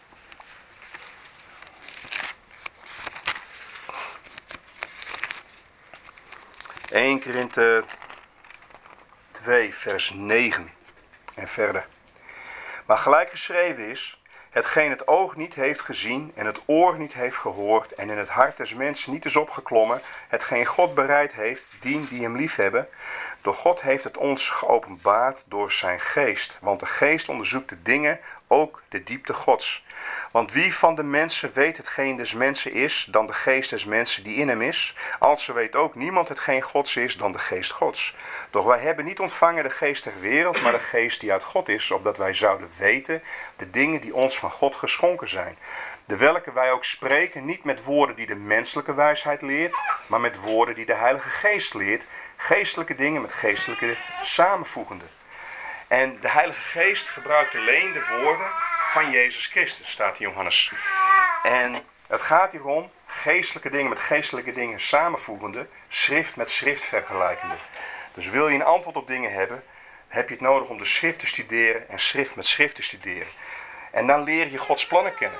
(1 Korinthe 2 vers 9 en verder). Maar gelijk geschreven is: hetgeen het oog niet heeft gezien en het oor niet heeft gehoord en in het hart des mensen niet is opgeklommen, hetgeen God bereid heeft, dien die hem liefhebben. Door God heeft het ons geopenbaard door zijn geest, want de geest onderzoekt de dingen, ook de diepte Gods. Want wie van de mensen weet hetgeen des mensen is, dan de geest des mensen die in hem is? Also weet ook niemand hetgeen Gods is, dan de geest Gods. Doch wij hebben niet ontvangen de geest der wereld, maar de geest die uit God is, opdat wij zouden weten de dingen die ons van God geschonken zijn. De welke wij ook spreken, niet met woorden die de menselijke wijsheid leert, maar met woorden die de Heilige Geest leert, geestelijke dingen met geestelijke samenvoegende. En de Heilige Geest gebruikt alleen de woorden van Jezus Christus, staat in Johannes. En het gaat hier om geestelijke dingen met geestelijke dingen samenvoegende, schrift met schrift vergelijkende. Dus wil je een antwoord op dingen hebben, heb je het nodig om de schrift te studeren en schrift met schrift te studeren. En dan leer je Gods plannen kennen.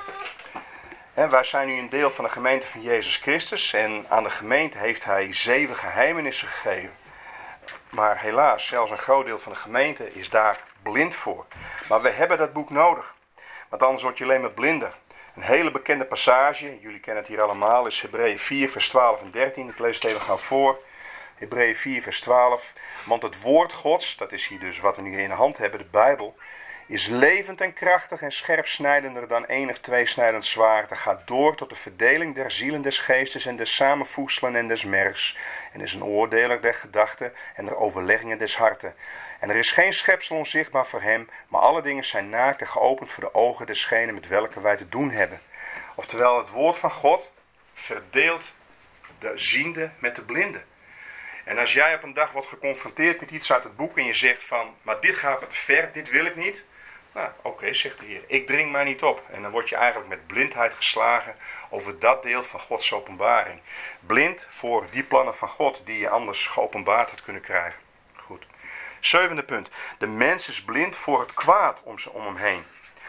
En wij zijn nu een deel van de gemeente van Jezus Christus en aan de gemeente heeft hij 7 geheimenissen gegeven. Maar helaas, zelfs een groot deel van de gemeente is daar blind voor. Maar we hebben dat boek nodig. Want anders word je alleen maar blinder. Een hele bekende passage, jullie kennen het hier allemaal, is Hebreeën 4 vers 12 en 13. Ik lees het even gauw voor. Hebreeën 4 vers 12. Want het woord Gods, dat is hier dus wat we nu in de hand hebben, de Bijbel, is levend en krachtig en scherpsnijdender dan enig tweesnijdend zwaard. Het gaat door tot de verdeling der zielen des geestes en des samenvoegselen en des mergs. En is een oordeler der gedachten en der overleggingen des harten. En er is geen schepsel onzichtbaar voor hem, maar alle dingen zijn naakt en geopend voor de ogen desgenen met welke wij te doen hebben. Oftewel, het woord van God verdeelt de ziende met de blinde. En als jij op een dag wordt geconfronteerd met iets uit het boek en je zegt van, maar dit gaat me te ver, dit wil ik niet. Nou, oké, zegt de Heer, ik dring mij niet op. En dan word je eigenlijk met blindheid geslagen over dat deel van Gods openbaring. Blind voor die plannen van God die je anders geopenbaard had kunnen krijgen. Goed. 7e punt. De mens is blind voor het kwaad om hem heen.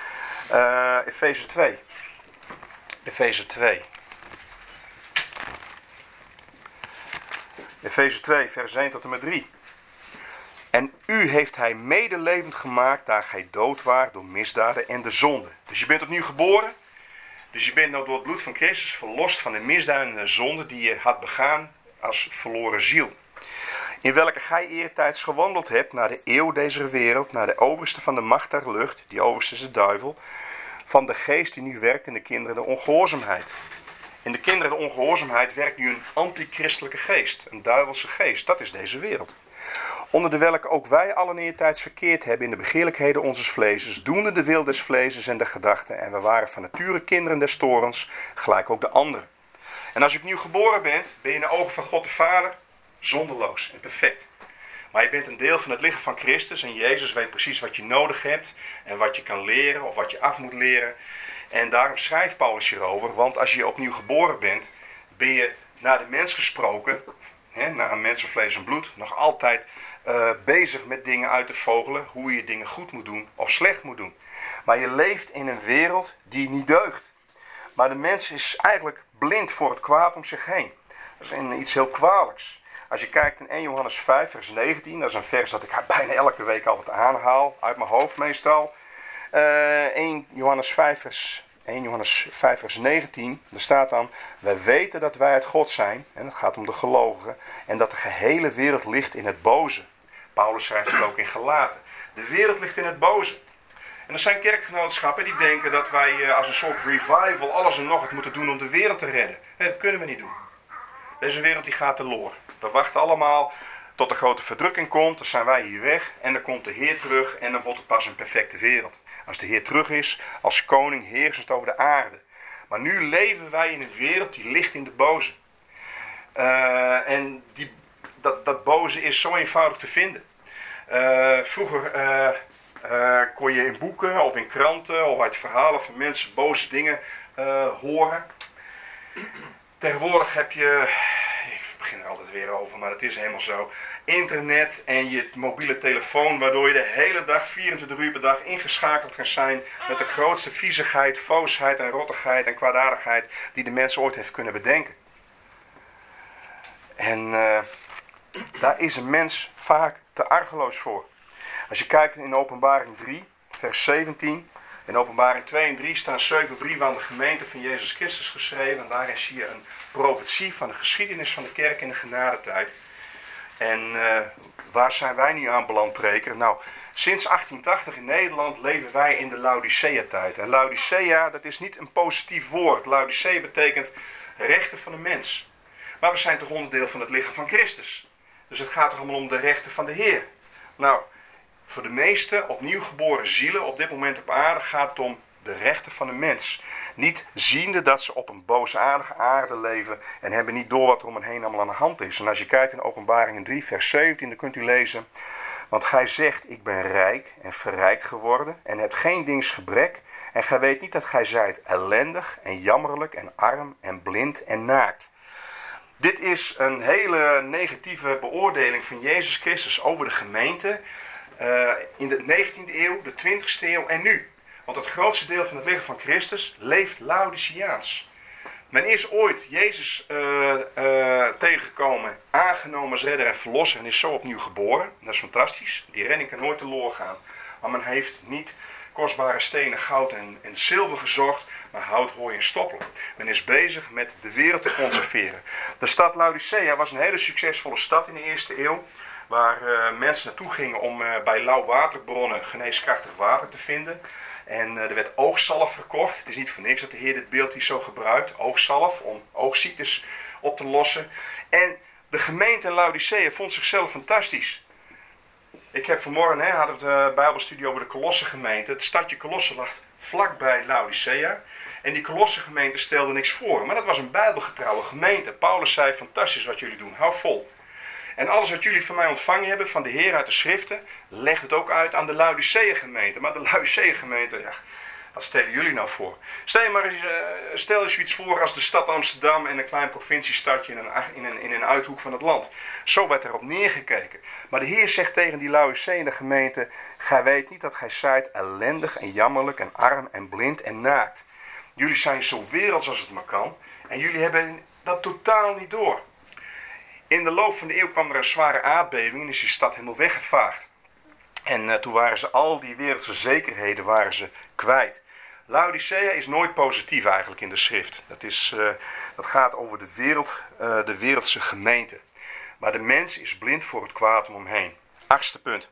Efeze 2. Efeze 2. Efeze 2, vers 1 tot en met 3. En u heeft hij medelevend gemaakt, daar gij dood waart door misdaden en de zonde. Dus je bent opnieuw geboren. Dus je bent nou door het bloed van Christus verlost van de misdaden en de zonde die je had begaan als verloren ziel. In welke gij eertijds gewandeld hebt naar de eeuw deze wereld, naar de overste van de macht der lucht, die overste is de duivel, van de geest die nu werkt in de kinderen der ongehoorzaamheid. In de kinderen der ongehoorzaamheid werkt nu een antichristelijke geest, een duivelse geest. Dat is deze wereld. Onder de welke ook wij allen eertijds verkeerd hebben in de begeerlijkheden onzes vleeses, doende de wil des vleeses en de gedachten, en we waren van nature kinderen des torens, gelijk ook de anderen. En als je opnieuw geboren bent, ben je in de ogen van God de Vader zonderloos en perfect. Maar je bent een deel van het lichaam van Christus en Jezus weet precies wat je nodig hebt en wat je kan leren of wat je af moet leren. En daarom schrijft Paulus hierover, want als je opnieuw geboren bent, ben je naar de mens gesproken, naar een mens van vlees en bloed, nog altijd bezig met dingen uit te vogelen, hoe je dingen goed moet doen of slecht moet doen. Maar je leeft in een wereld die niet deugt. Maar de mens is eigenlijk blind voor het kwaad om zich heen. Dat is iets heel kwalijks. Als je kijkt in 1 Johannes 5 vers 19, dat is een vers dat ik bijna elke week altijd aanhaal, uit mijn hoofd meestal. 1 Johannes 5 vers 19, daar staat dan: wij weten dat wij uit God zijn, en het gaat om de gelovigen, en dat de gehele wereld ligt in het boze. Paulus schrijft het ook in Galaten. De wereld ligt in het boze. En er zijn kerkgenootschappen die denken dat wij als een soort revival alles en nog wat moeten doen om de wereld te redden. Nee, dat kunnen we niet doen. Deze wereld die gaat teloor. We wachten allemaal tot de grote verdrukking komt, dan zijn wij hier weg en dan komt de Heer terug en dan wordt het pas een perfecte wereld. Als de Heer terug is, als koning heersend over de aarde. Maar nu leven wij in een wereld die ligt in de boze. En dat boze is zo eenvoudig te vinden. Vroeger kon je in boeken of in kranten of uit verhalen van mensen boze dingen horen. Tegenwoordig heb je, ik begin er altijd weer over, maar het is helemaal zo, internet en je mobiele telefoon, waardoor je de hele dag, 24 uur per dag ingeschakeld kan zijn met de grootste viezigheid, voosheid en rottigheid en kwaadaardigheid die de mens ooit heeft kunnen bedenken. En daar is een mens vaak te argeloos voor. Als je kijkt in Openbaring 3, vers 17. In Openbaring 2 en 3 staan 7 brieven aan de gemeente van Jezus Christus geschreven. En daarin zie je een profetie van de geschiedenis van de kerk in de genadetijd. En waar zijn wij nu aan beland, preker? Nou, sinds 1880 in Nederland leven wij in de Laodicea-tijd. En Laodicea, dat is niet een positief woord. Laodicea betekent rechten van de mens. Maar we zijn toch onderdeel van het lichaam van Christus. Dus het gaat toch allemaal om de rechten van de Heer. Nou, voor de meeste opnieuw geboren zielen op dit moment op aarde gaat het om de rechten van de mens. Niet ziende dat ze op een boosaardige aarde leven en hebben niet door wat er om hen heen allemaal aan de hand is. En als je kijkt in Openbaringen 3 vers 17, dan kunt u lezen: want gij zegt, ik ben rijk en verrijkt geworden en hebt geen dings gebrek. En gij weet niet dat gij zijt ellendig en jammerlijk en arm en blind en naakt. Dit is een hele negatieve beoordeling van Jezus Christus over de gemeente in de 19e eeuw, de 20e eeuw en nu. Want het grootste deel van het lichaam van Christus leeft Laodiceaans. Men is ooit Jezus tegengekomen, aangenomen als redder en verlosser en is zo opnieuw geboren. Dat is fantastisch. Die redding kan nooit teloor gaan. Maar men heeft niet kostbare stenen, goud en zilver gezocht, maar hout, hooi en stoppel. Men is bezig met de wereld te conserveren. De stad Laodicea was een hele succesvolle stad in de 1e eeuw. Waar mensen naartoe gingen om bij lauwwaterbronnen geneeskrachtig water te vinden. En er werd oogzalf verkocht. Het is niet voor niks dat de Heer dit beeld hier zo gebruikt. Oogzalf om oogziektes op te lossen. En de gemeente in Laodicea vond zichzelf fantastisch. Ik heb vanmorgen, hadden we de Bijbelstudie over de Kolossengemeente. Het stadje Colosse lag vlakbij Laodicea. En die Kolossengemeente stelde niks voor. Maar dat was een bijbelgetrouwe gemeente. Paulus zei, fantastisch wat jullie doen, hou vol. En alles wat jullie van mij ontvangen hebben, van de Heer uit de schriften, legt het ook uit aan de Laodicea-gemeente. Maar de Laodicea-gemeente, ja, wat stellen jullie nou voor? Stel je zoiets voor als de stad Amsterdam en een klein provinciestadje in een uithoek van het land. Zo werd erop neergekeken. Maar de Heer zegt tegen die Laodicea-gemeente, gij weet niet dat gij zijt ellendig en jammerlijk en arm en blind en naakt. Jullie zijn zo werelds als het maar kan en jullie hebben dat totaal niet door. In de loop van de eeuw kwam er een zware aardbeving en is die stad helemaal weggevaagd. En toen waren ze al die wereldse zekerheden kwijt. Laodicea is nooit positief eigenlijk in de schrift. Dat gaat over de wereldse gemeente. Maar de mens is blind voor het kwaad om hem heen. 8e punt.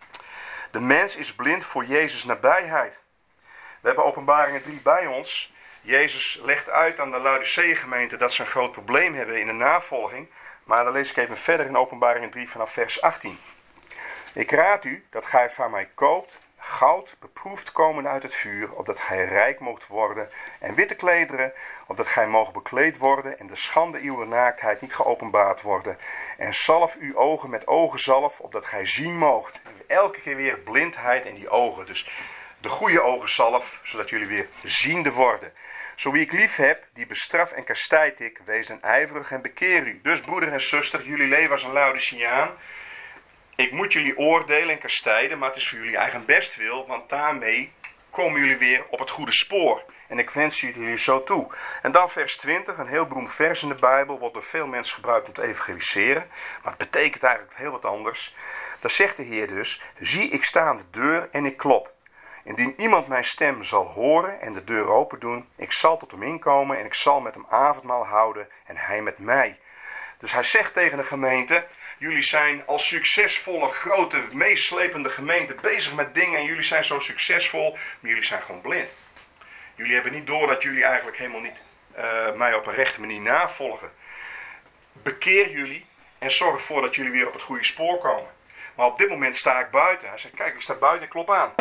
De mens is blind voor Jezus' nabijheid. We hebben Openbaringen 3 bij ons. Jezus legt uit aan de Laodicea-gemeente dat ze een groot probleem hebben in de navolging. Maar dan lees ik even verder in Openbaringen 3 vanaf vers 18. Ik raad u dat gij van mij koopt goud beproefd komen uit het vuur, opdat gij rijk moogt worden, en witte klederen, opdat gij moogt bekleed worden en de schande uw naaktheid niet geopenbaard worden. En zalf uw ogen met ogenzalf, opdat gij zien moogt. En elke keer weer blindheid in die ogen. Dus de goede ogenzalf, zodat jullie weer ziende worden. Zo wie ik lief heb, die bestraf en kastijd ik, wees dan ijverig en bekeer u. Dus broeder en zuster, jullie leven als een Laodiceaan. Ik moet jullie oordelen en kastijden, maar het is voor jullie eigen bestwil, want daarmee komen jullie weer op het goede spoor. En ik wens jullie zo toe. En dan vers 20, een heel beroemd vers in de Bijbel, wordt door veel mensen gebruikt om te evangeliseren. Maar het betekent eigenlijk heel wat anders. Daar zegt de Heer dus, zie ik sta aan de deur en ik klop. Indien iemand mijn stem zal horen en de deur open doen, ik zal tot hem inkomen en ik zal met hem avondmaal houden en hij met mij. Dus hij zegt tegen de gemeente, jullie zijn als succesvolle, grote, meeslepende gemeente bezig met dingen en jullie zijn zo succesvol, maar jullie zijn gewoon blind. Jullie hebben niet door dat jullie eigenlijk helemaal niet mij op een rechte manier navolgen. Bekeer jullie en zorg ervoor dat jullie weer op het goede spoor komen. Maar op dit moment sta ik buiten. Hij zegt, kijk, ik sta buiten en klop aan.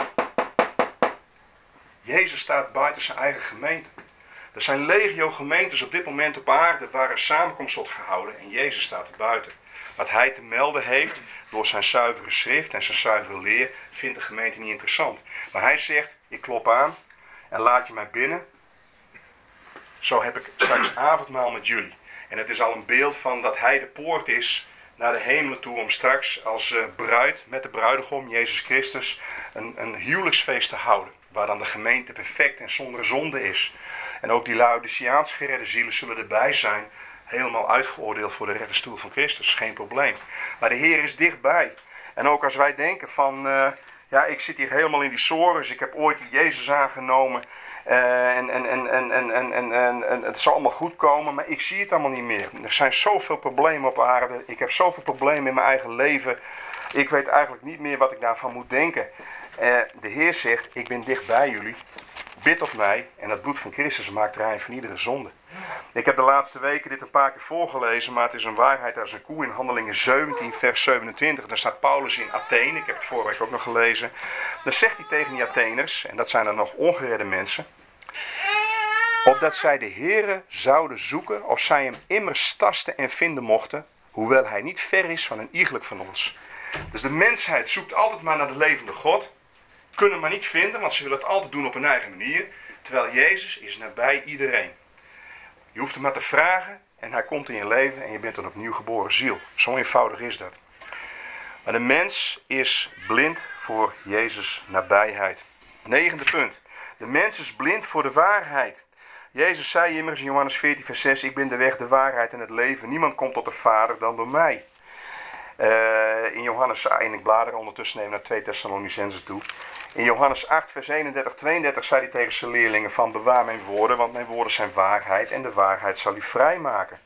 Jezus staat buiten zijn eigen gemeente. Er zijn legio gemeentes op dit moment op aarde waar een samenkomst wordt gehouden en Jezus staat er buiten. Wat hij te melden heeft door zijn zuivere schrift en zijn zuivere leer vindt de gemeente niet interessant. Maar hij zegt, ik klop aan en laat je mij binnen. Zo heb ik straks avondmaal met jullie. En het is al een beeld van dat hij de poort is naar de hemelen toe om straks als bruid met de bruidegom Jezus Christus een huwelijksfeest te houden. Waar dan de gemeente perfect en zonder zonde is. En ook die Laodiceaans geredde zielen zullen erbij zijn. Helemaal uitgeoordeeld voor de rechterstoel van Christus. Geen probleem. Maar de Heer is dichtbij. En ook als wij denken van, ik zit hier helemaal in die sores. Ik heb ooit die Jezus aangenomen. En het zal allemaal goed komen. Maar ik zie het allemaal niet meer. Er zijn zoveel problemen op aarde. Ik heb zoveel problemen in mijn eigen leven. Ik weet eigenlijk niet meer wat ik daarvan moet denken. De Heer zegt, ik ben dicht bij jullie. Bid op mij en het bloed van Christus maakt rein van iedere zonde. Ik heb de laatste weken dit een paar keer voorgelezen, maar het is een waarheid als een koe in Handelingen 17 vers 27. Daar staat Paulus in Athene, ik heb het vorige week ook nog gelezen. Dan zegt hij tegen die Atheners, en dat zijn dan nog ongeredde mensen, opdat zij de Heere zouden zoeken of zij hem immers tasten en vinden mochten, hoewel hij niet ver is van een iegelijk van ons. Dus de mensheid zoekt altijd maar naar de levende God. Kunnen hem maar niet vinden, want ze willen het altijd doen op hun eigen manier. Terwijl Jezus is nabij iedereen. Je hoeft hem maar te vragen en hij komt in je leven en je bent een opnieuw geboren ziel. Zo eenvoudig is dat. Maar de mens is blind voor Jezus' nabijheid. 9e punt. De mens is blind voor de waarheid. Jezus zei immers in Johannes 14 vers 6, ik ben de weg, de waarheid en het leven. Niemand komt tot de Vader dan door mij. In Johannes, en ik blader ondertussen even naar 2 Thessalonicenzen toe. In Johannes 8 vers 31, 32 zei hij tegen zijn leerlingen van bewaar mijn woorden, want mijn woorden zijn waarheid en de waarheid zal u vrijmaken.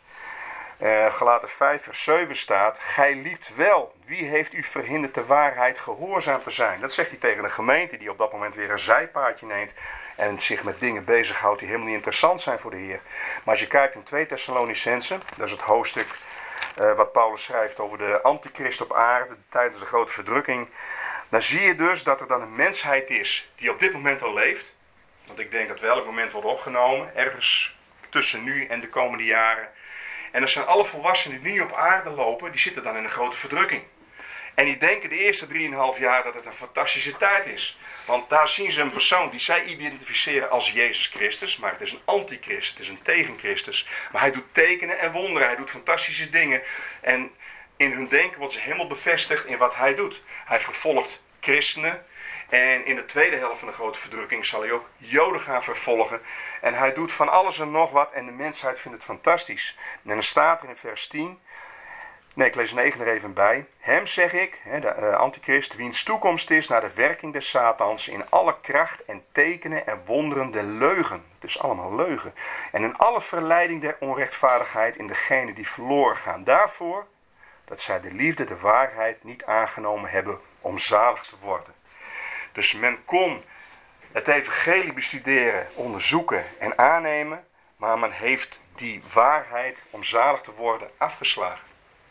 Galaten 5 vers 7 staat, gij liept wel, wie heeft u verhinderd de waarheid gehoorzaam te zijn? Dat zegt hij tegen de gemeente die op dat moment weer een zijpaadje neemt en zich met dingen bezighoudt die helemaal niet interessant zijn voor de Heer. Maar als je kijkt in 2 Thessalonicenzen, dat is het hoofdstuk wat Paulus schrijft over de antichrist op aarde tijdens de grote verdrukking. Dan zie je dus dat er dan een mensheid is die op dit moment al leeft. Want ik denk dat wel elk moment wordt opgenomen. Ergens tussen nu en de komende jaren. En er zijn alle volwassenen die nu op aarde lopen. Die zitten dan in een grote verdrukking. En die denken de eerste 3,5 jaar dat het een fantastische tijd is. Want daar zien ze een persoon die zij identificeren als Jezus Christus. Maar het is een antichrist, het is een tegenchristus. Maar hij doet tekenen en wonderen, hij doet fantastische dingen. En in hun denken wordt ze helemaal bevestigd in wat hij doet. Hij vervolgt christenen. En in de tweede helft van de grote verdrukking zal hij ook Joden gaan vervolgen. En hij doet van alles en nog wat en de mensheid vindt het fantastisch. En dan staat er in vers 10... Nee, ik lees 9 er even bij. Hem zeg ik, de antichrist, wiens toekomst is naar de werking des Satans in alle kracht en tekenen en wonderen de leugen. Het is allemaal leugen. En in alle verleiding der onrechtvaardigheid in degenen die verloren gaan. Daarvoor dat zij de liefde, de waarheid niet aangenomen hebben om zalig te worden. Dus men kon het evangelie bestuderen, onderzoeken en aannemen. Maar men heeft die waarheid om zalig te worden afgeslagen.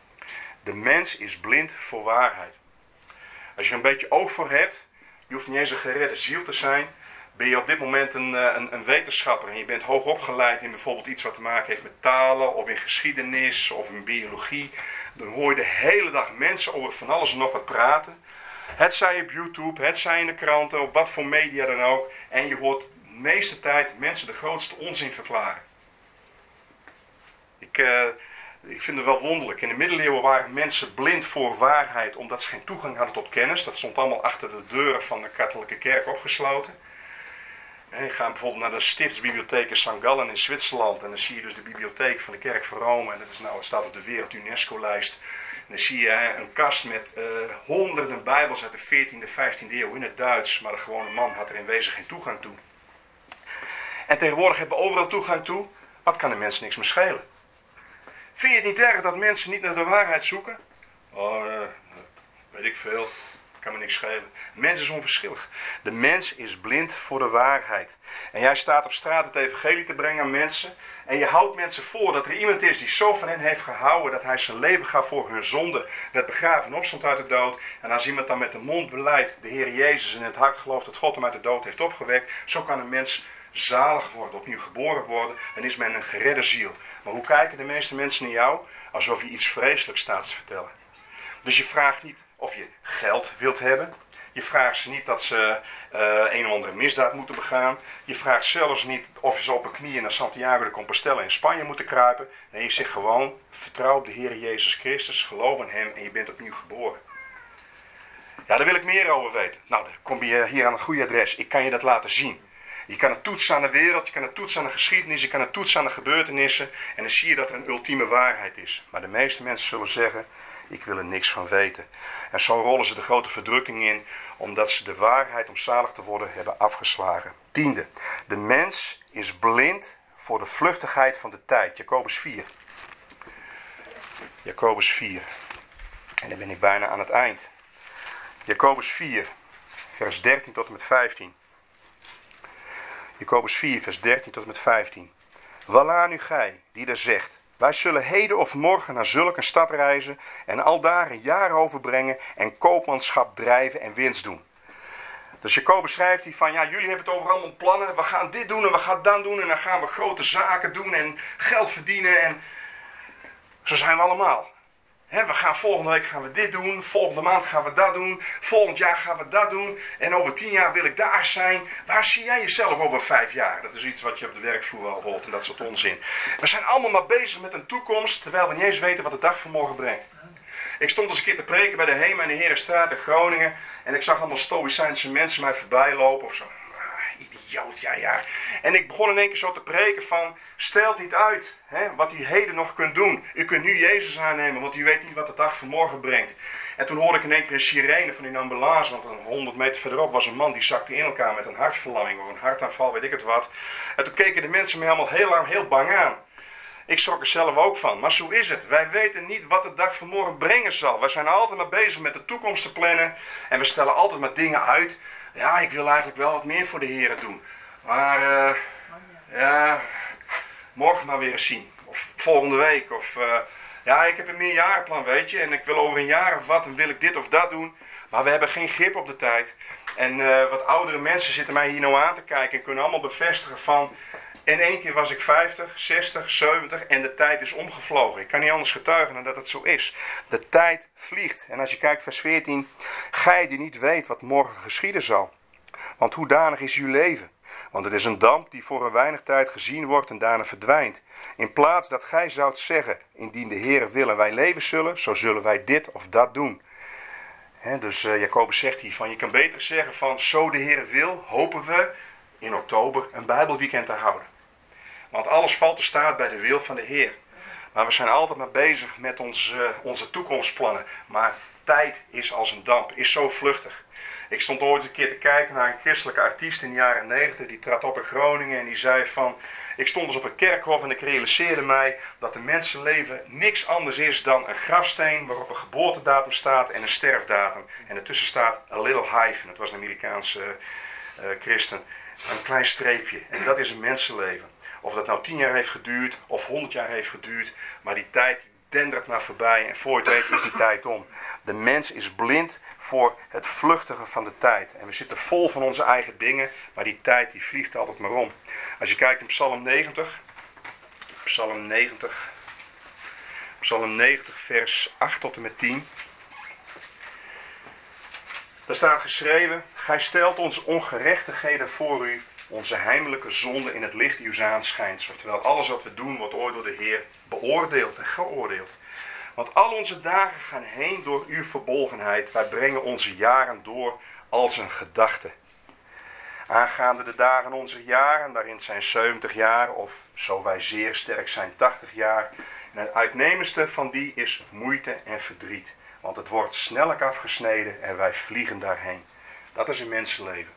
De mens is blind voor waarheid. Als je er een beetje oog voor hebt, je hoeft niet eens een geredde ziel te zijn. Ben je op dit moment een wetenschapper en je bent hoog opgeleid in bijvoorbeeld iets wat te maken heeft met talen of in geschiedenis of in biologie. Dan hoor je de hele dag mensen over van alles en nog wat praten. Het zij op YouTube, het zij in de kranten, op wat voor media dan ook. En je hoort meeste tijd mensen de grootste onzin verklaren. Ik vind het wel wonderlijk. In de middeleeuwen waren mensen blind voor waarheid omdat ze geen toegang hadden tot kennis. Dat stond allemaal achter de deuren van de katholieke kerk opgesloten. En je gaat bijvoorbeeld naar de stiftsbibliotheek in St. Gallen in Zwitserland. En dan zie je dus de bibliotheek van de kerk van Rome. En dat is het staat op de Wereld UNESCO-lijst. En dan zie je een kast met honderden bijbels uit de 14e, 15e eeuw in het Duits. Maar de gewone man had er in wezen geen toegang toe. En tegenwoordig hebben we overal toegang toe. Wat kan de mensen niks meer schelen? Vind je het niet erg dat mensen niet naar de waarheid zoeken? Oh, weet ik veel. Kan me niks schelen. De mens is onverschillig. De mens is blind voor de waarheid. En jij staat op straat het evangelie te brengen aan mensen. En je houdt mensen voor dat er iemand is die zo van hen heeft gehouden dat hij zijn leven gaf voor hun zonde. Werd begraven en opstond uit de dood. En als iemand dan met de mond beleidt de Heer Jezus en in het hart gelooft dat God hem uit de dood heeft opgewekt. Zo kan een mens zalig worden, opnieuw geboren worden. En is men een geredde ziel. Maar hoe kijken de meeste mensen naar jou? Alsof je iets vreselijks staat te vertellen. Dus je vraagt niet of je geld wilt hebben. Je vraagt ze niet dat ze een of andere misdaad moeten begaan. Je vraagt zelfs niet of ze op hun knieën naar Santiago de Compostela in Spanje moeten kruipen. Nee, je zegt gewoon, vertrouw op de Heer Jezus Christus, geloof in hem en je bent opnieuw geboren. Ja, daar wil ik meer over weten. Nou, dan kom je hier aan het goede adres. Ik kan je dat laten zien. Je kan het toetsen aan de wereld, je kan het toetsen aan de geschiedenis, je kan het toetsen aan de gebeurtenissen. En dan zie je dat er een ultieme waarheid is. Maar de meeste mensen zullen zeggen, ik wil er niks van weten. En zo rollen ze de grote verdrukking in, omdat ze de waarheid om zalig te worden hebben afgeslagen. 10e. De mens is blind voor de vluchtigheid van de tijd. Jacobus 4. Jacobus 4. En dan ben ik bijna aan het eind. Jacobus 4, vers 13 tot en met 15. Jacobus 4, vers 13 tot en met 15. Walaan nu gij, die daar zegt, wij zullen heden of morgen naar zulke stad reizen en aldaar een jaar overbrengen en koopmanschap drijven en winst doen. Dus Jacobus schrijft hier van, ja, jullie hebben het over allemaal plannen, we gaan dit doen en we gaan dat doen en dan gaan we grote zaken doen en geld verdienen en zo zijn we allemaal. We gaan volgende week gaan we dit doen, volgende maand gaan we dat doen, volgend jaar gaan we dat doen en over 10 jaar wil ik daar zijn. Waar zie jij jezelf over 5 jaar? Dat is iets wat je op de werkvloer al hoort en dat soort onzin. We zijn allemaal maar bezig met een toekomst terwijl we niet eens weten wat de dag van morgen brengt. Ik stond eens een keer te preken bij de Hema in de Herenstraat in Groningen en ik zag allemaal stoïcijnse mensen mij voorbij lopen of zo. Idioot, ja. En ik begon in één keer zo te preken van, stel het niet uit wat u heden nog kunt doen. U kunt nu Jezus aannemen, want u weet niet wat de dag van morgen brengt. En toen hoorde ik in één keer een sirene van die ambulance, want 100 meter verderop was een man die zakte in elkaar met een hartverlamming of een hartaanval, weet ik het wat. En toen keken de mensen mij allemaal heel lang heel bang aan. Ik schrok er zelf ook van, maar zo is het. Wij weten niet wat de dag van morgen brengen zal. Wij zijn altijd maar bezig met de toekomst te plannen en we stellen altijd maar dingen uit. Ja, ik wil eigenlijk wel wat meer voor de Heer doen. Maar morgen maar weer eens zien. Of volgende week. Of ik heb een meerjarenplan, weet je. En ik wil over een jaar of wat, dan wil ik dit of dat doen. Maar we hebben geen grip op de tijd. En wat oudere mensen zitten mij hier nou aan te kijken en kunnen allemaal bevestigen van, in één keer was ik 50, 60, 70 en de tijd is omgevlogen. Ik kan niet anders getuigen dan dat het zo is. De tijd vliegt. En als je kijkt vers 14. Gij die niet weet wat morgen geschieden zal. Want hoedanig is uw leven? Want het is een damp die voor een weinig tijd gezien wordt en daarna verdwijnt. In plaats dat gij zoudt zeggen, indien de Heere wil en wij leven zullen, zo zullen wij dit of dat doen. Dus Jacobus zegt hier van, je kan beter zeggen van, zo de Heere wil, hopen we in oktober een Bijbelweekend te houden. Want alles valt te staat bij de wil van de Heer. Maar we zijn altijd maar bezig met onze toekomstplannen. Maar tijd is als een damp, is zo vluchtig. Ik stond ooit een keer te kijken naar een christelijke artiest in de jaren 90. Die trad op in Groningen en die zei van, ik stond dus op een kerkhof en ik realiseerde mij dat een mensenleven niks anders is dan een grafsteen waarop een geboortedatum staat en een sterfdatum. En ertussen staat a little hyphen, het was een Amerikaanse christen. Een klein streepje. En dat is een mensenleven. Of dat nou 10 jaar heeft geduurd of 100 jaar heeft geduurd. Maar die tijd dendert maar voorbij. En voor je het weet is die tijd om. De mens is blind voor het vluchtige van de tijd. En we zitten vol van onze eigen dingen. Maar die tijd die vliegt altijd maar om. Als je kijkt in Psalm 90. Psalm 90 vers 8 tot en met 10. Daar staat geschreven, gij stelt onze ongerechtigheden voor u onze heimelijke zonde in het licht die u aanschijnt. Oftewel, alles wat we doen wordt ooit door de Heer beoordeeld en geoordeeld. Want al onze dagen gaan heen door uw verbolgenheid. Wij brengen onze jaren door als een gedachte. Aangaande de dagen onze jaren, daarin zijn 70 jaar, of zo wij zeer sterk zijn 80 jaar. En het uitnemendste van die is moeite en verdriet. Want het wordt snellijk afgesneden en wij vliegen daarheen. Dat is een mensenleven.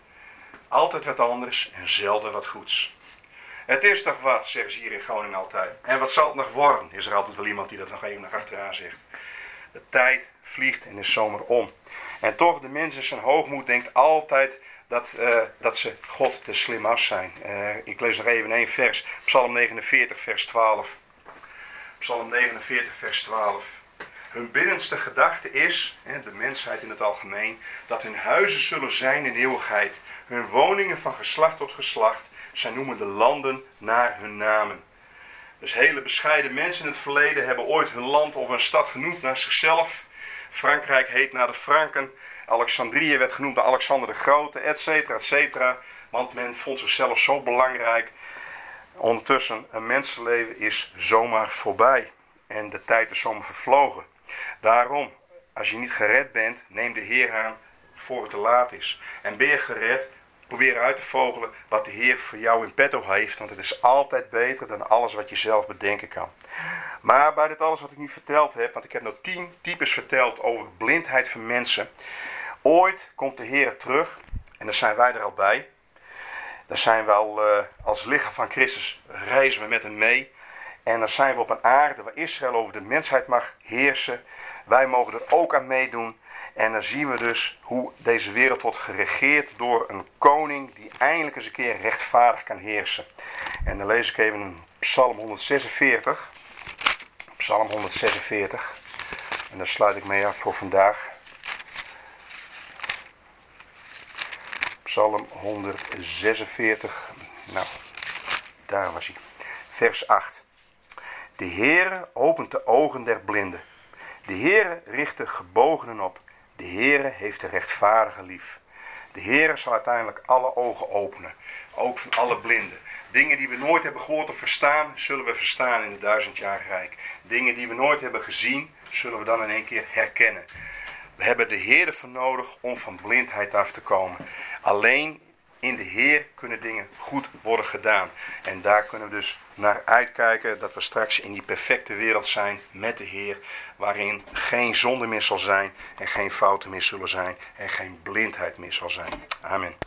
Altijd wat anders en zelden wat goeds. Het is toch wat, zeggen ze hier in Groningen altijd. En wat zal het nog worden? Is er altijd wel iemand die dat nog even naar achteraan zegt. De tijd vliegt en is zomaar om. En toch, de mens in zijn hoogmoed denkt altijd dat ze God te slim af zijn. Ik lees nog even één vers. Psalm 49, vers 12. Psalm 49, vers 12. Hun binnenste gedachte is, de mensheid in het algemeen, dat hun huizen zullen zijn in eeuwigheid. Hun woningen van geslacht tot geslacht. Zij noemen de landen naar hun namen. Dus hele bescheiden mensen in het verleden hebben ooit hun land of een stad genoemd naar zichzelf. Frankrijk heet naar de Franken. Alexandrië werd genoemd naar Alexander de Grote, et cetera, want men vond zichzelf zo belangrijk. Ondertussen, een mensenleven is zomaar voorbij en de tijd is zomaar vervlogen. Daarom, als je niet gered bent, neem de Heer aan voor het te laat is. En ben je gered, probeer uit te vogelen wat de Heer voor jou in petto heeft, want het is altijd beter dan alles wat je zelf bedenken kan. Maar bij dit alles wat ik nu verteld heb, want ik heb nog 10 types verteld over blindheid van mensen. Ooit komt de Heer terug, en daar zijn wij er al bij. Dan zijn we al als lichaam van Christus, reizen we met hem mee. En dan zijn we op een aarde waar Israël over de mensheid mag heersen. Wij mogen er ook aan meedoen. En dan zien we dus hoe deze wereld wordt geregeerd door een koning die eindelijk eens een keer rechtvaardig kan heersen. En dan lees ik even in Psalm 146. Psalm 146. En daar sluit ik mee af voor vandaag. Psalm 146. Nou, daar was hij. Vers 8. De Heere opent de ogen der blinden. De Heere richt de gebogenen op. De Heere heeft de rechtvaardigen lief. De Heere zal uiteindelijk alle ogen openen. Ook van alle blinden. Dingen die we nooit hebben gehoord of verstaan, zullen we verstaan in het 1000-jarig rijk. Dingen die we nooit hebben gezien, zullen we dan in één keer herkennen. We hebben de Heer ervoor nodig om van blindheid af te komen. Alleen in de Heer kunnen dingen goed worden gedaan. En daar kunnen we dus naar uitkijken dat we straks in die perfecte wereld zijn met de Heer. Waarin geen zonde meer zal zijn en geen fouten meer zullen zijn en geen blindheid meer zal zijn. Amen.